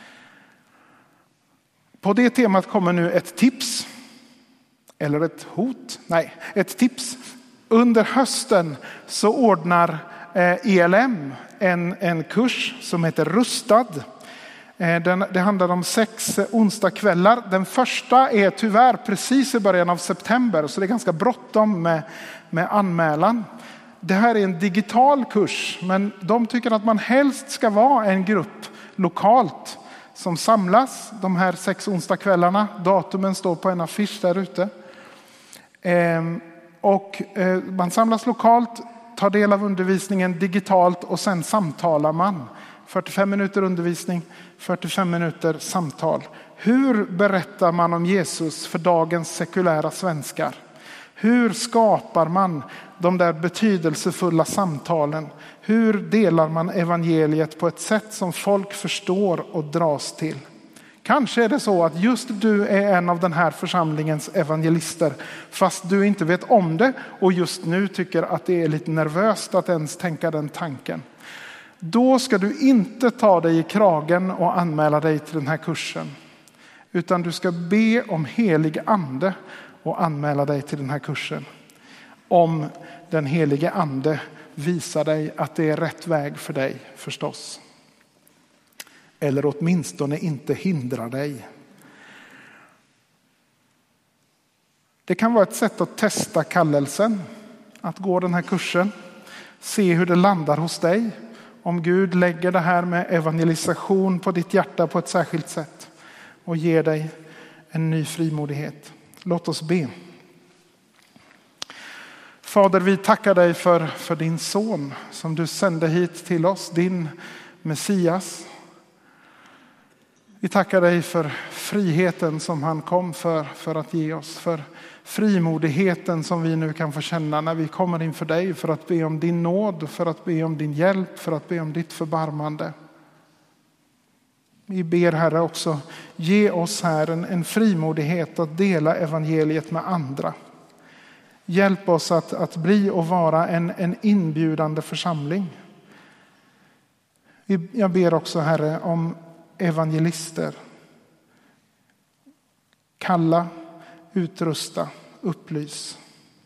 På det temat kommer nu ett tips. Eller ett hot? Nej, ett tips. Under hösten så ordnar E L M en, en kurs som heter Rustad. Det handlar om sex onsdagskvällar. Den första är tyvärr precis i början av september, så det är ganska bråttom med, med anmälan. Det här är en digital kurs, men de tycker att man helst ska vara en grupp lokalt som samlas de här sex onsdagskvällarna. Datumen står på en affisch där ute. Och man samlas lokalt, tar del av undervisningen digitalt och sen samtalar man. fyrtiofem minuter undervisning, fyrtiofem minuter samtal. Hur berättar man om Jesus för dagens sekulära svenskar? Hur skapar man de där betydelsefulla samtalen? Hur delar man evangeliet på ett sätt som folk förstår och dras till? Kanske är det så att just du är en av den här församlingens evangelister, fast du inte vet om det och just nu tycker att det är lite nervöst att ens tänka den tanken. Då ska du inte ta dig i kragen och anmäla dig till den här kursen. Utan du ska be om helig ande och anmäla dig till den här kursen. Om den helige ande visar dig att det är rätt väg för dig förstås. Eller åtminstone inte hindrar dig. Det kan vara ett sätt att testa kallelsen. Att gå den här kursen. Se hur det landar hos dig. Om Gud lägger det här med evangelisation på ditt hjärta på ett särskilt sätt. Och ger dig en ny frimodighet. Låt oss be. Fader, vi tackar dig för, för din son som du sände hit till oss. Din Messias. Vi tackar dig för friheten som han kom för, för att ge oss. För frimodigheten som vi nu kan få känna när vi kommer inför dig. För att be om din nåd, för att be om din hjälp, för att be om ditt förbarmande. Vi ber Herre också, ge oss här en, en frimodighet att dela evangeliet med andra. Hjälp oss att, att bli och vara en, en inbjudande församling. Jag ber också Herre om evangelister. Kalla, utrusta, upplys.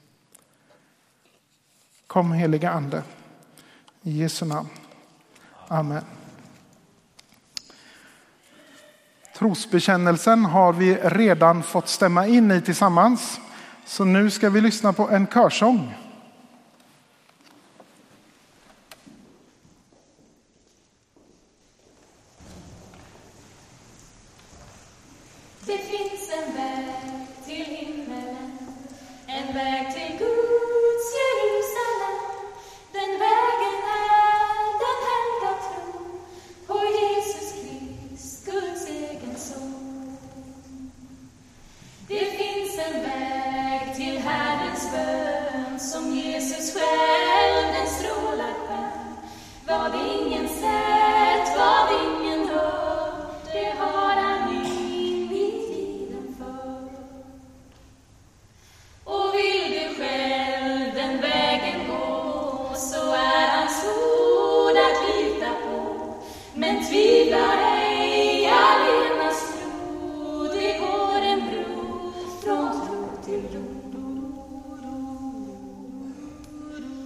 Kom heliga ande. I Jesu namn. Amen. Trosbekännelsen har vi redan fått stämma in i tillsammans. Så nu ska vi lyssna på en körsång. Det finns en väg till himmelen, en väg till Guds Jerusalem. Den vägen är den enda tro på Jesus Krist, Guds egen son. Det finns en väg till Herrens bön som Jesus själv den strålar själv. Vad ingen sett, vad ingen hört, det har han in i tiden för. Och vill du själv den vägen gå, så är hans ord att lita på. Men tvivla ej, allenast tro, det går en bro från tro till tro.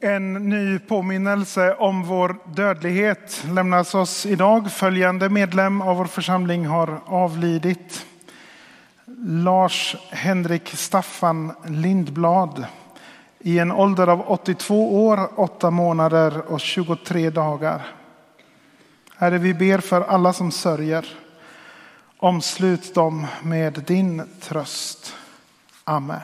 En ny påminnelse om vår dödlighet lämnas oss idag. Följande medlem av vår församling har avlidit. Lars Henrik Staffan Lindblad i en ålder av åttiotvå år, åtta månader och tjugotre dagar. Herre, vi ber för alla som sörjer. Omslut dem med din tröst. Amen.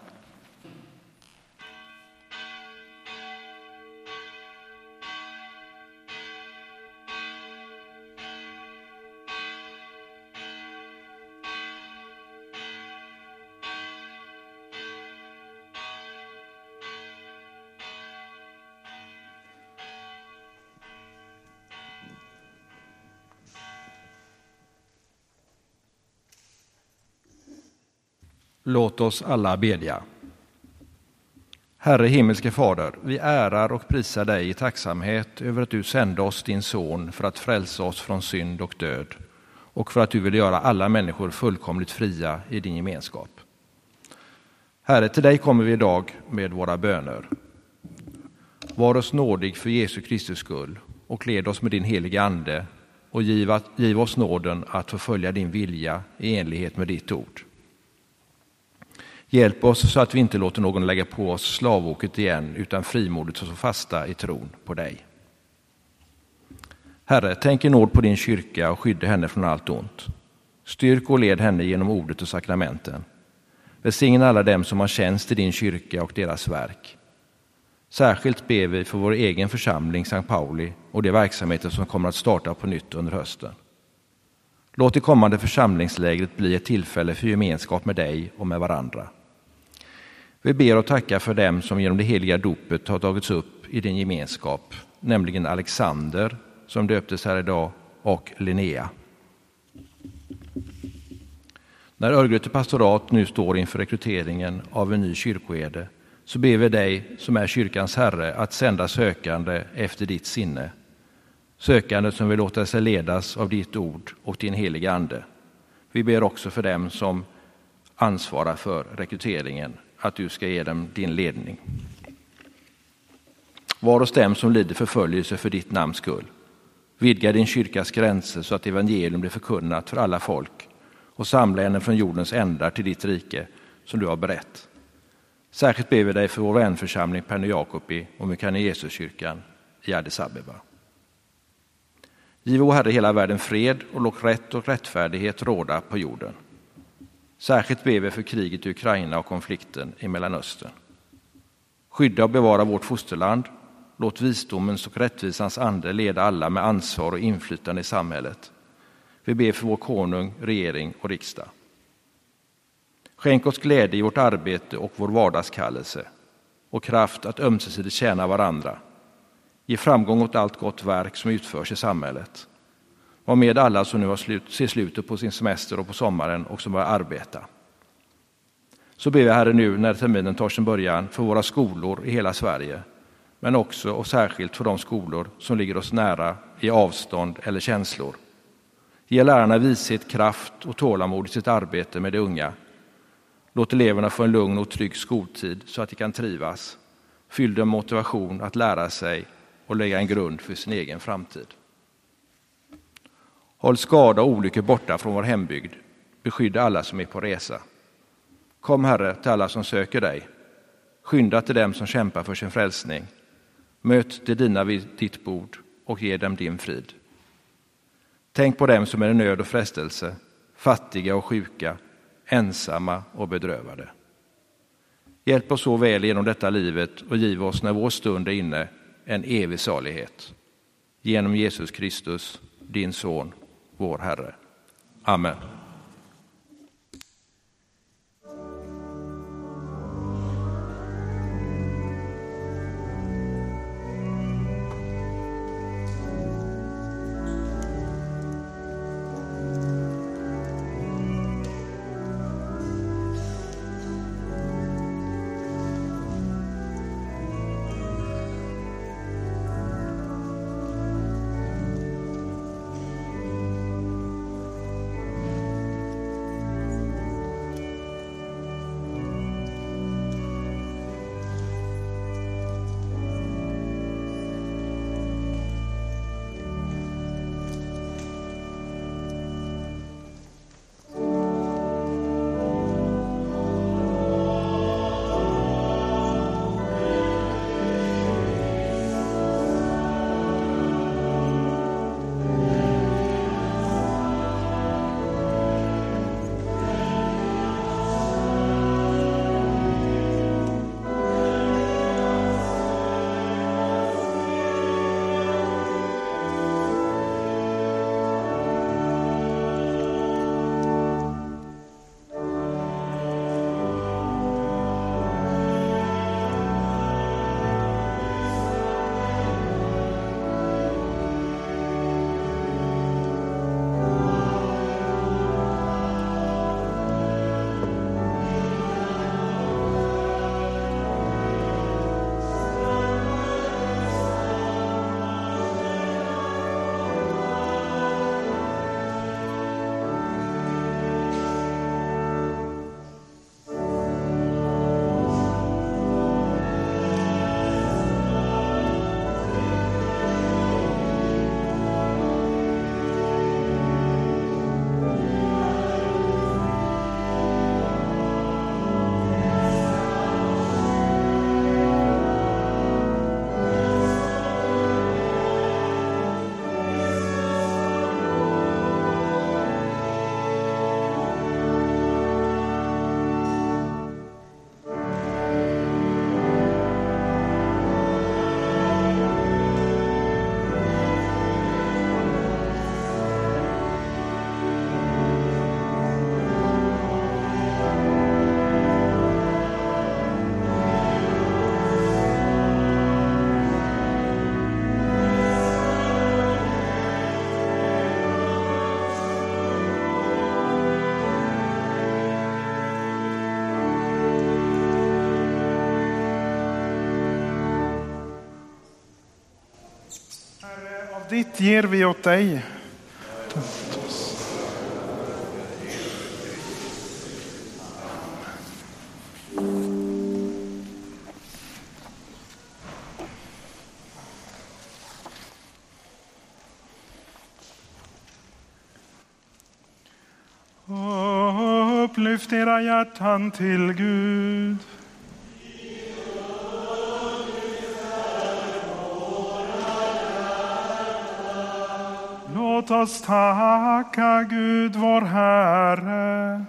Låt oss alla bedja. Herre himmelske Fader, vi ärar och prisar dig i tacksamhet över att du sände oss din son för att frälsa oss från synd och död och för att du vill göra alla människor fullkomligt fria i din gemenskap. Herre, till dig kommer vi idag med våra böner. Var oss nådig för Jesu Kristus skull och led oss med din heliga ande och giv, giv oss nåden att förfölja din vilja i enlighet med ditt ord. Hjälp oss så att vi inte låter någon lägga på oss slavoket igen utan frimodigt så fasta i tron på dig. Herre, tänk i nåd på din kyrka och skydda henne från allt ont. Styrk och led henne genom ordet och sakramenten. Välsigna alla dem som har tjänst i din kyrka och deras verk. Särskilt ber vi för vår egen församling Sankt Pauli och de verksamheter som kommer att starta på nytt under hösten. Låt det kommande församlingslägret bli ett tillfälle för gemenskap med dig och med varandra. Vi ber och tackar för dem som genom det heliga dopet har tagits upp i din gemenskap, nämligen Alexander som döptes här idag och Linnea. När Örgryte pastorat nu står inför rekryteringen av en ny kyrkoherde så ber vi dig som är kyrkans herre att sända sökande efter ditt sinne. Sökande som vill låta sig ledas av ditt ord och din heliga ande. Vi ber också för dem som ansvarar för rekryteringen att du ska ge dem din ledning. Var hos dem som lider förföljelse för ditt namns skull. Vidga din kyrkas gränser så att evangelium blir förkunnat för alla folk och samla henne från jordens ändar till ditt rike som du har berett. Särskilt ber vi dig för vår vänförsamling Penny Jakobi och Mekane Jesuskyrkan i Addis Abeba. Giv, o Herre, hela världen fred och låt rätt och rättfärdighet råda på jorden. Särskilt ber vi för kriget i Ukraina och konflikten i Mellanöstern. Skydda och bevara vårt fosterland. Låt visdomens och rättvisans ande leda alla med ansvar och inflytande i samhället. Vi ber för vår konung, regering och riksdag. Skänk oss glädje i vårt arbete och vår vardagskallelse och kraft att ömsesidigt tjäna varandra. Ge framgång åt allt gott verk som utförs i samhället. Var med alla som nu har slut, ser slutet på sin semester och på sommaren och som börjar arbeta. Så ber vi, Herre, nu när terminen tar sin början för våra skolor i hela Sverige, men också och särskilt för de skolor som ligger oss nära i avstånd eller känslor. Ge lärarna vishet, kraft och tålamod i sitt arbete med de unga. Låt eleverna få en lugn och trygg skoltid så att de kan trivas. Fyll dem motivation att lära sig och lägga en grund för sin egen framtid. Håll skada och olyckor borta från vår hembygd. Beskydda alla som är på resa. Kom, Herre, till alla som söker dig. Skynda till dem som kämpar för sin frälsning. Möt de dina vid ditt bord och ge dem din frid. Tänk på dem som är i nöd och frestelse, fattiga och sjuka, ensamma och bedrövade. Hjälp oss så väl genom detta livet och giv oss när vår stund är inne en evig salighet. Genom Jesus Kristus, din son, vår Herre. Amen. ditt ger vi åt dig. Upplyft era hjärtan till Gud. Låt oss tacka Gud vår Herre.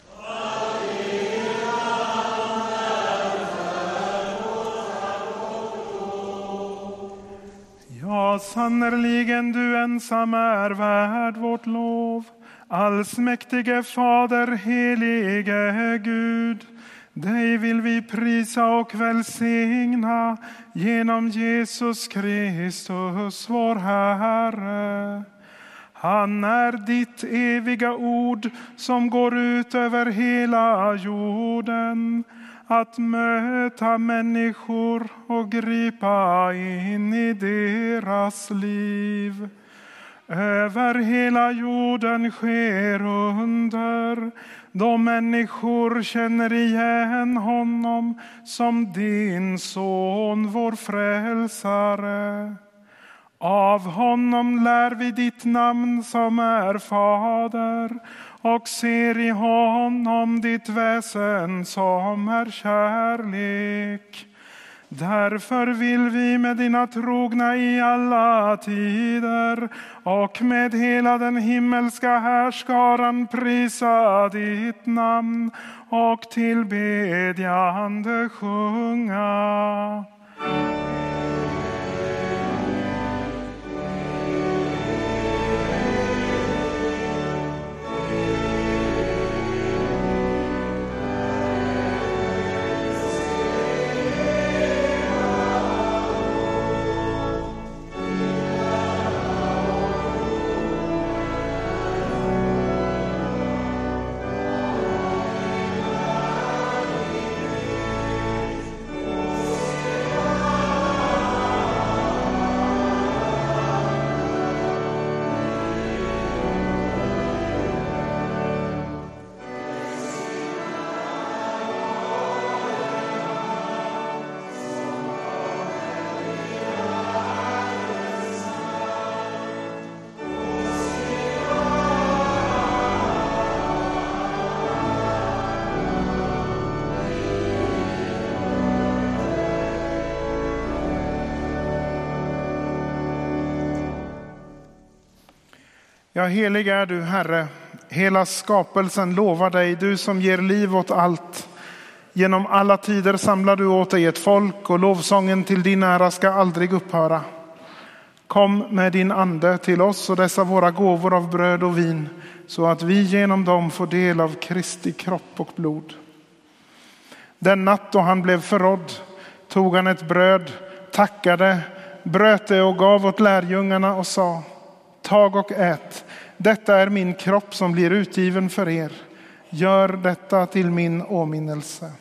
Ja, sannerligen du ensam är värd vårt lov. Allsmäktige Fader, helige Gud, dig vill vi prisa och välsigna genom Jesus Kristus, vår Herre. Han är ditt eviga ord som går ut över hela jorden, att möta människor och gripa in i deras liv. Över hela jorden sker under, då människor känner igen honom som din son, vår frälsare. Av honom lär vi ditt namn som är Fader och ser i honom ditt väsen som är kärlek. Därför vill vi med dina trogna i alla tider och med hela den himmelska härskaran prisa ditt namn och tillbedjande sjunga. Ja, helig är du, Herre. Hela skapelsen lovar dig, du som ger liv åt allt. Genom alla tider samlar du åt dig ett folk och lovsången till din ära ska aldrig upphöra. Kom med din ande till oss och dessa våra gåvor av bröd och vin, så att vi genom dem får del av Kristi kropp och blod. Den natt då han blev förrådd tog han ett bröd, tackade, bröt det och gav åt lärjungarna och sa: tag och ät, detta är min kropp som blir utgiven för er. Gör detta till min åminnelse.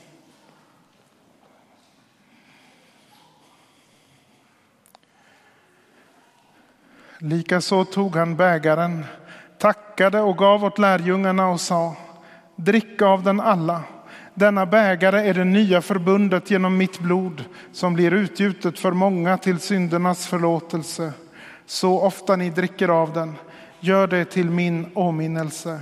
Likaså tog han bägaren, tackade och gav åt lärjungarna och sa: drick av den alla. Denna bägare är det nya förbundet genom mitt blod som blir utgjutet för många till syndernas förlåtelse. Så ofta ni dricker av den, gör det till min åminnelse.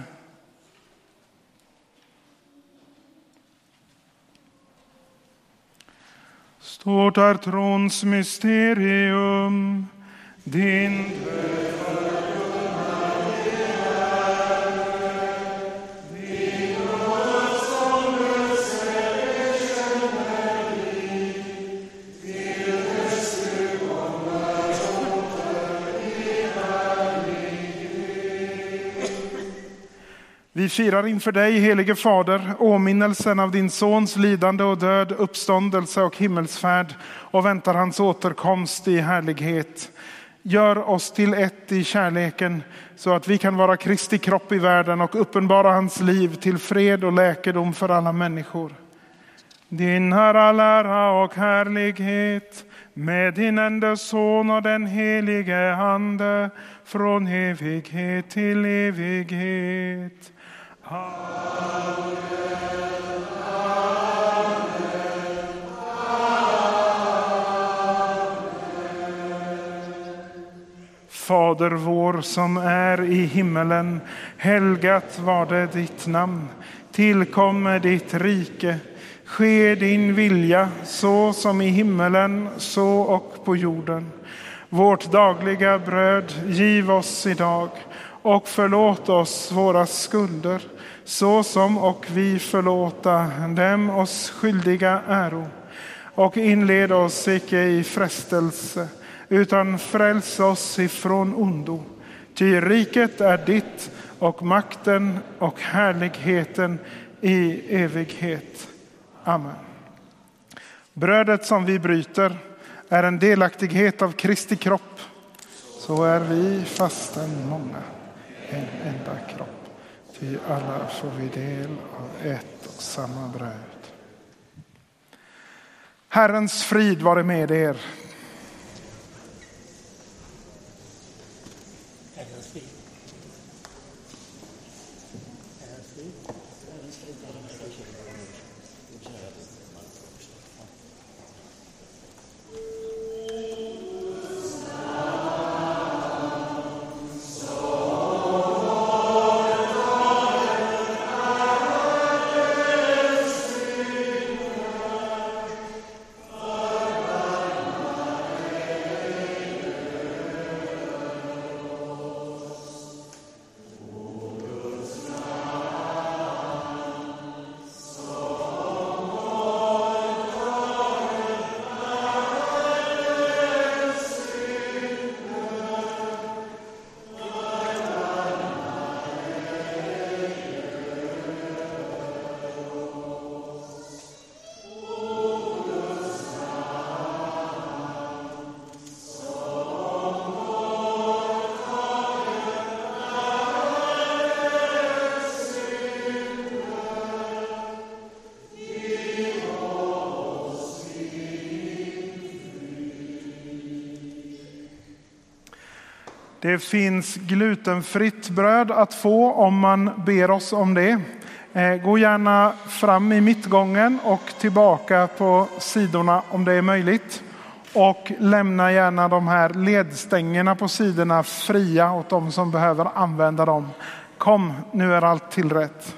Stort är trons mysterium, din Vi firar inför dig, helige Fader, åminnelsen av din sons lidande och död, uppståndelse och himmelsfärd, och väntar hans återkomst i härlighet. Gör oss till ett i kärleken, så att vi kan vara Kristi kropp i världen och uppenbara hans liv till fred och läkedom för alla människor. Din är all ära och härlighet, med din enda son och den helige Ande, från evighet till evighet. Amen. Fader vår som är i himmelen, helgat var det ditt namn. Tillkommer ditt rike, ske din vilja så som i himmelen, så och på jorden. Vårt dagliga bröd giv oss idag och förlåt oss våra skulder, så som och vi förlåta dem oss skyldiga äro. Och inled oss icke i frestelse, utan fräls oss ifrån ondo. Ty riket är ditt och makten och härligheten i evighet. Amen. Brödet som vi bryter är en delaktighet av Kristi kropp. Så är vi fastän många, en enda kropp. Ty alla får vi del av ett och samma bröd. Herrens frid vare med er. Det finns glutenfritt bröd att få om man ber oss om det. Gå gärna fram i mittgången och tillbaka på sidorna om det är möjligt. Och lämna gärna de här ledstängerna på sidorna fria åt de som behöver använda dem. Kom, nu är allt tillrätt.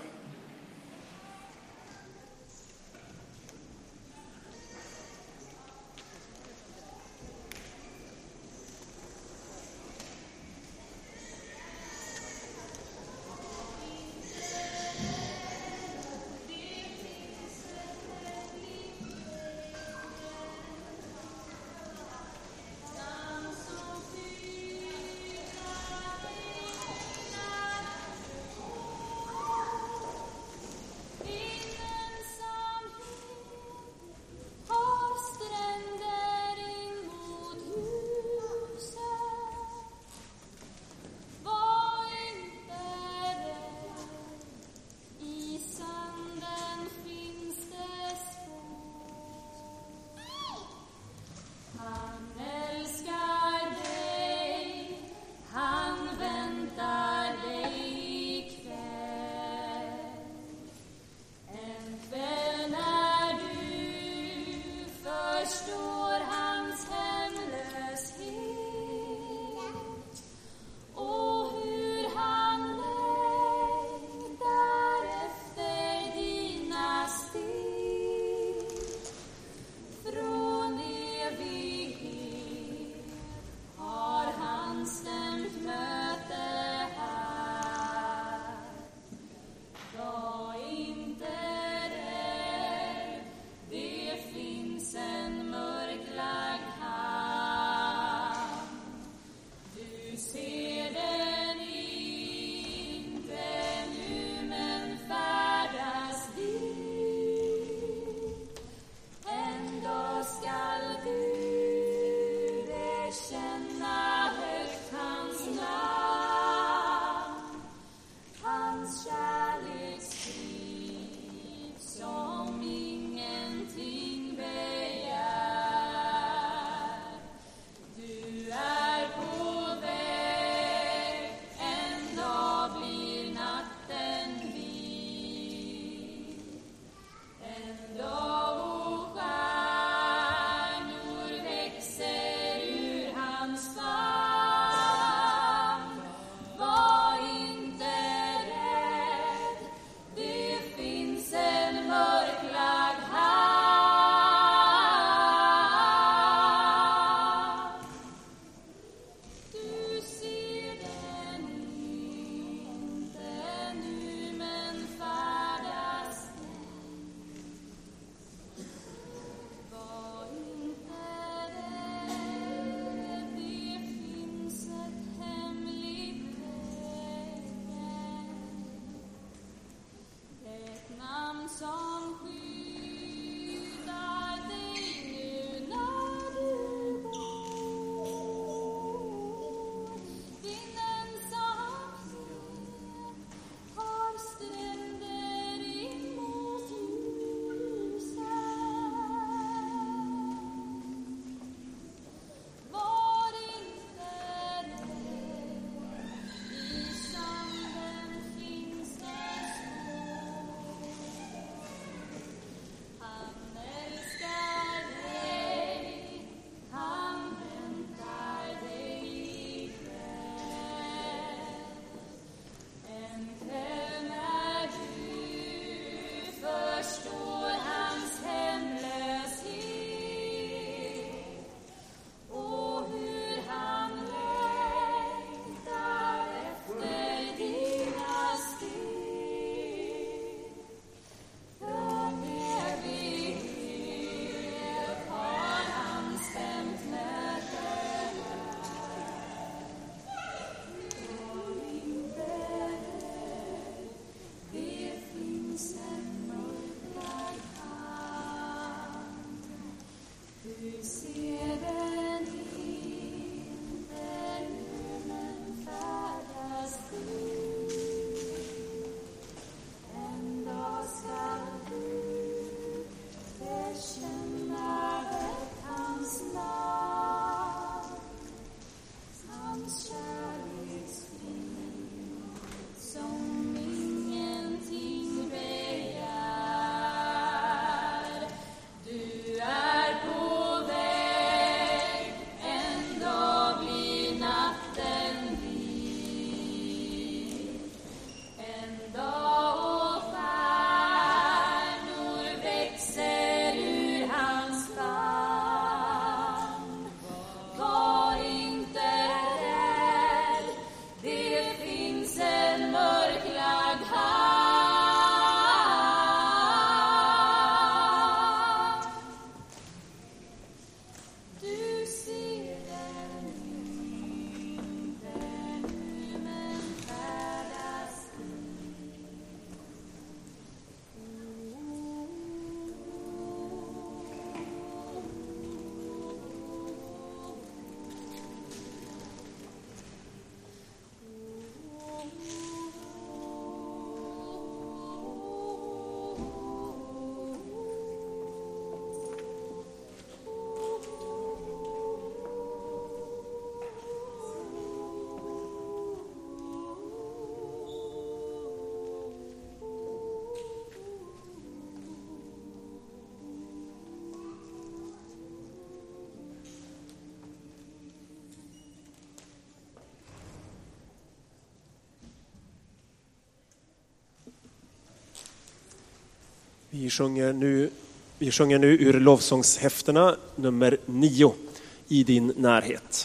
Vi sjunger nu, vi sjunger nu ur lovsångshäftena nummer nio, I din närhet.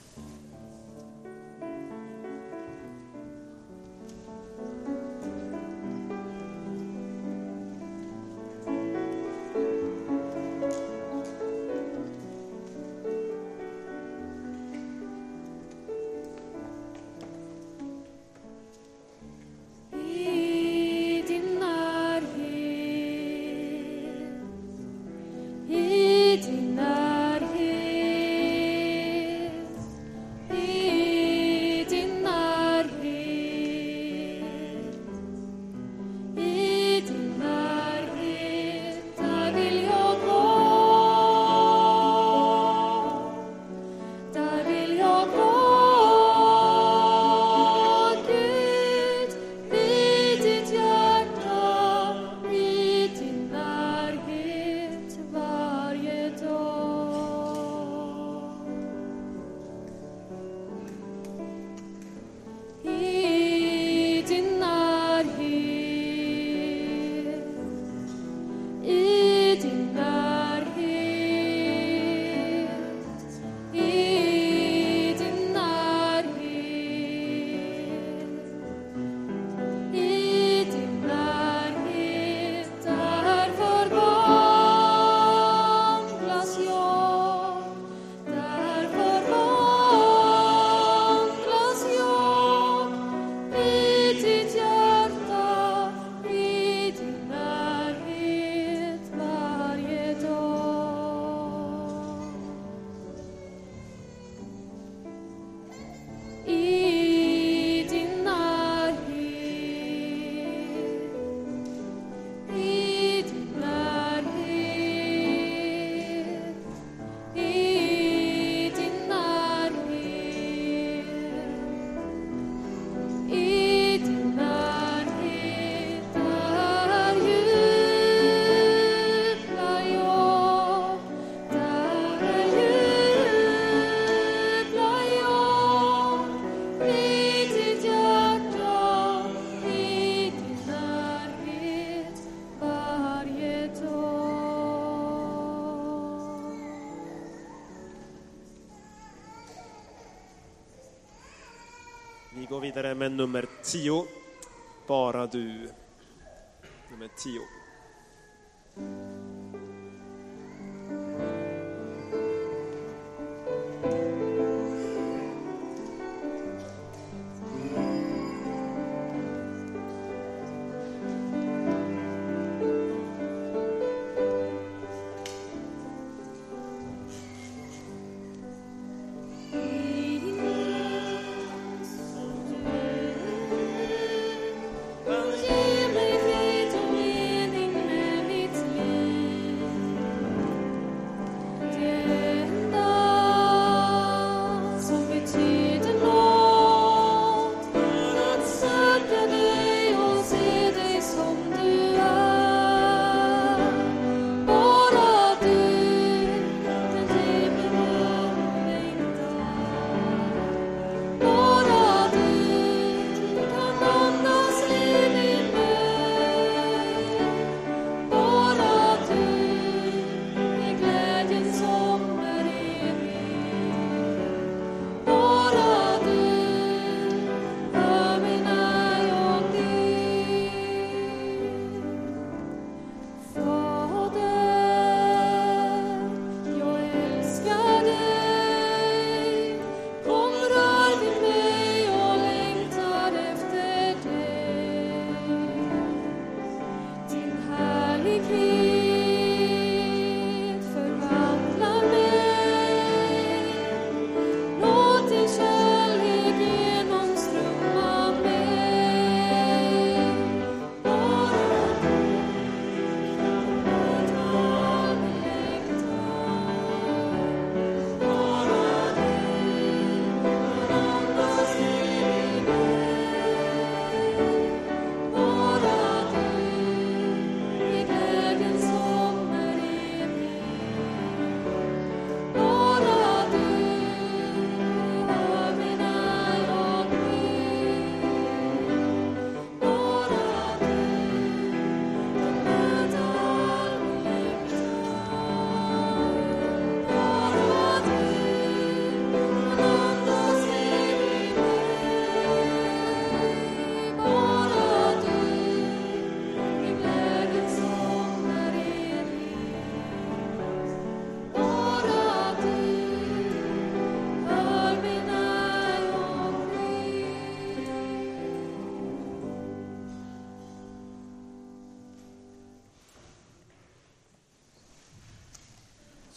Vi går vidare med nummer tio, Bara du. Nummer tio. Ge mig frid och mening med mitt liv.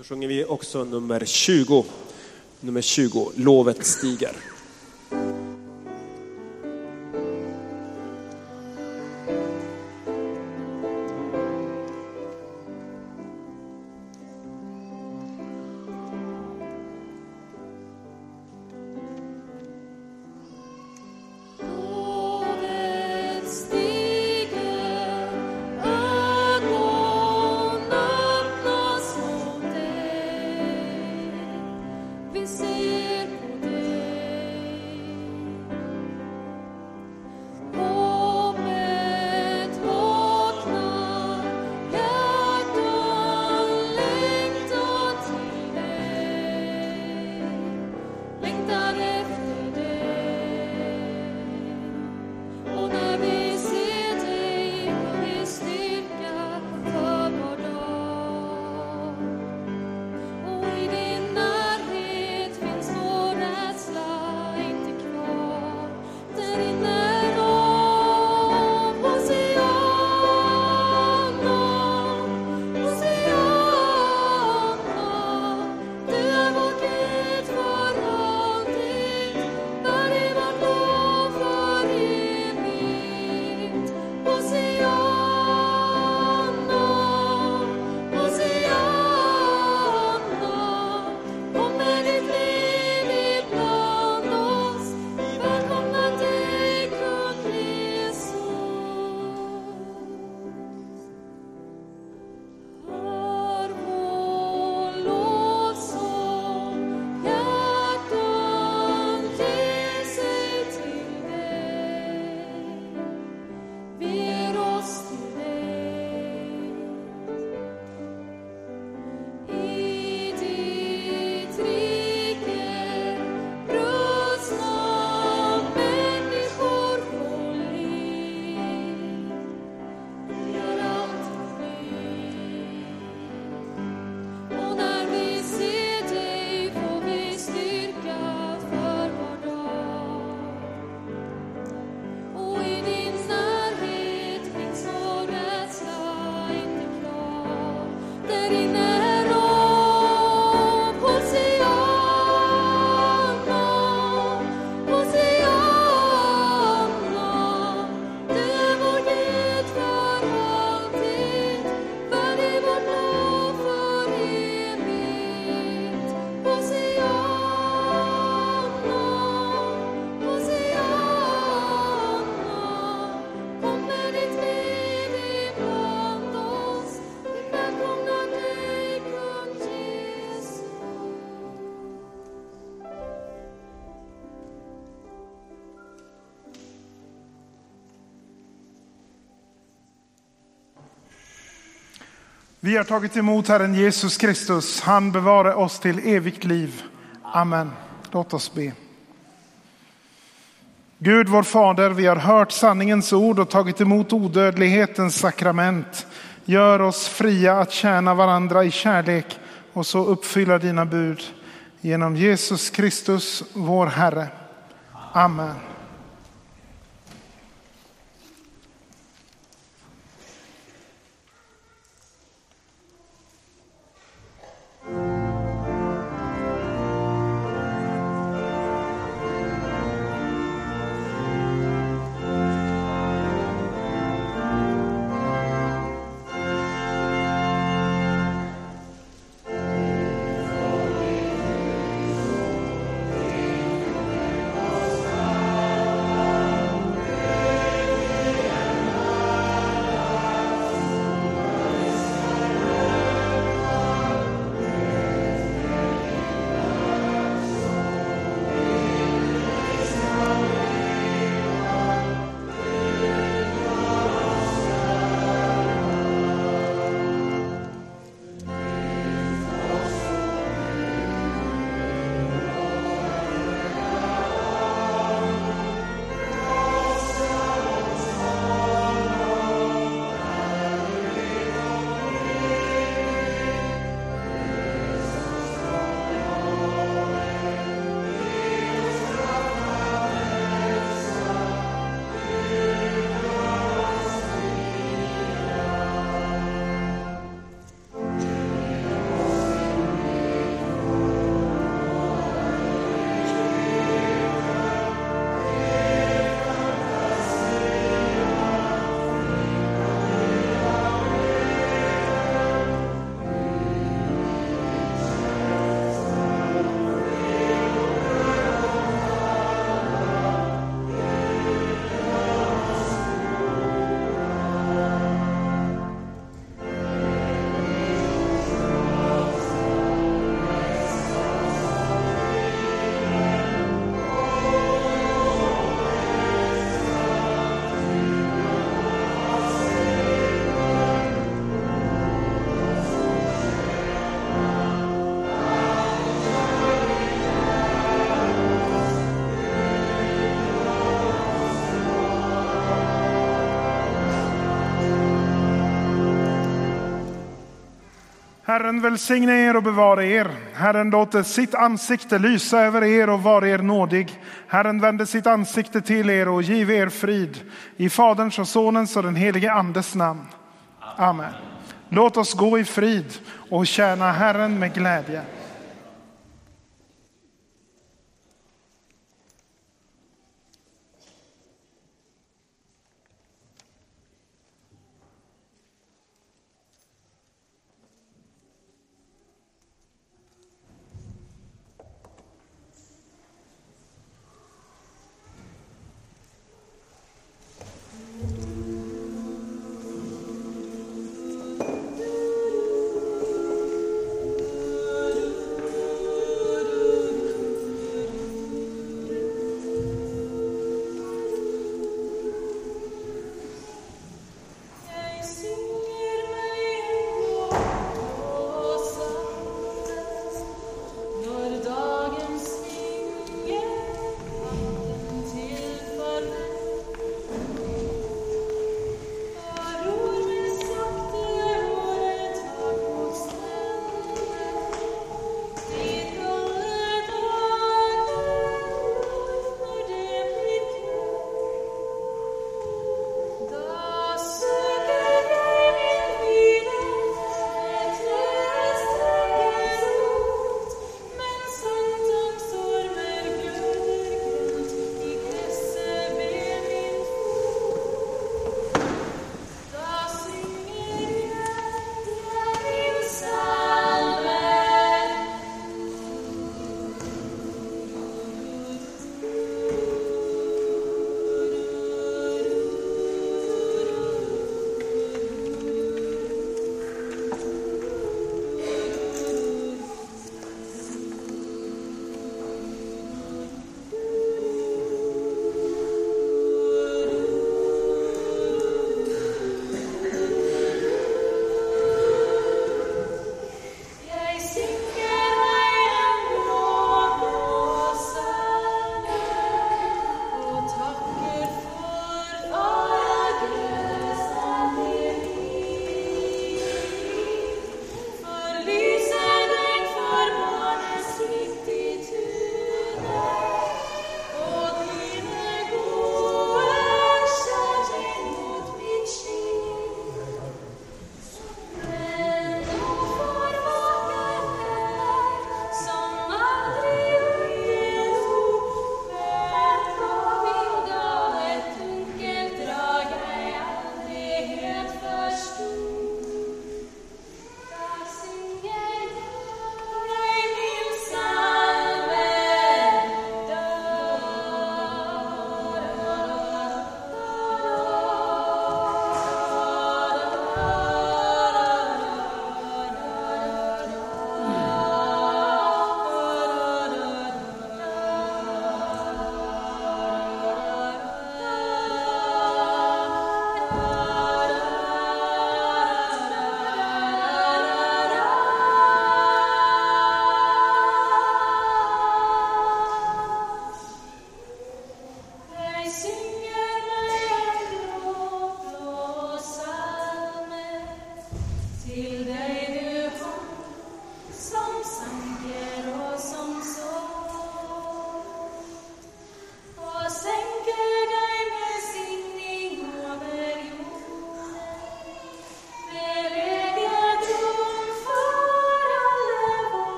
Så sjunger vi också nummer tjugo. Nummer tjugo, Lovet stiger. Vi har tagit emot Herren Jesus Kristus. Han bevarar oss till evigt liv. Amen. Låt oss be. Gud vår Fader, vi har hört sanningens ord och tagit emot odödlighetens sakrament. Gör oss fria att tjäna varandra i kärlek och så uppfylla dina bud. Genom Jesus Kristus, vår Herre. Amen. Amen. Herren välsigne er och bevara er. Herren låter sitt ansikte lysa över er och vara er nådig. Herren vänder sitt ansikte till er och giv er frid. I Faderns och Sonens och den helige Andes namn. Amen. Låt oss gå i frid och tjäna Herren med glädje.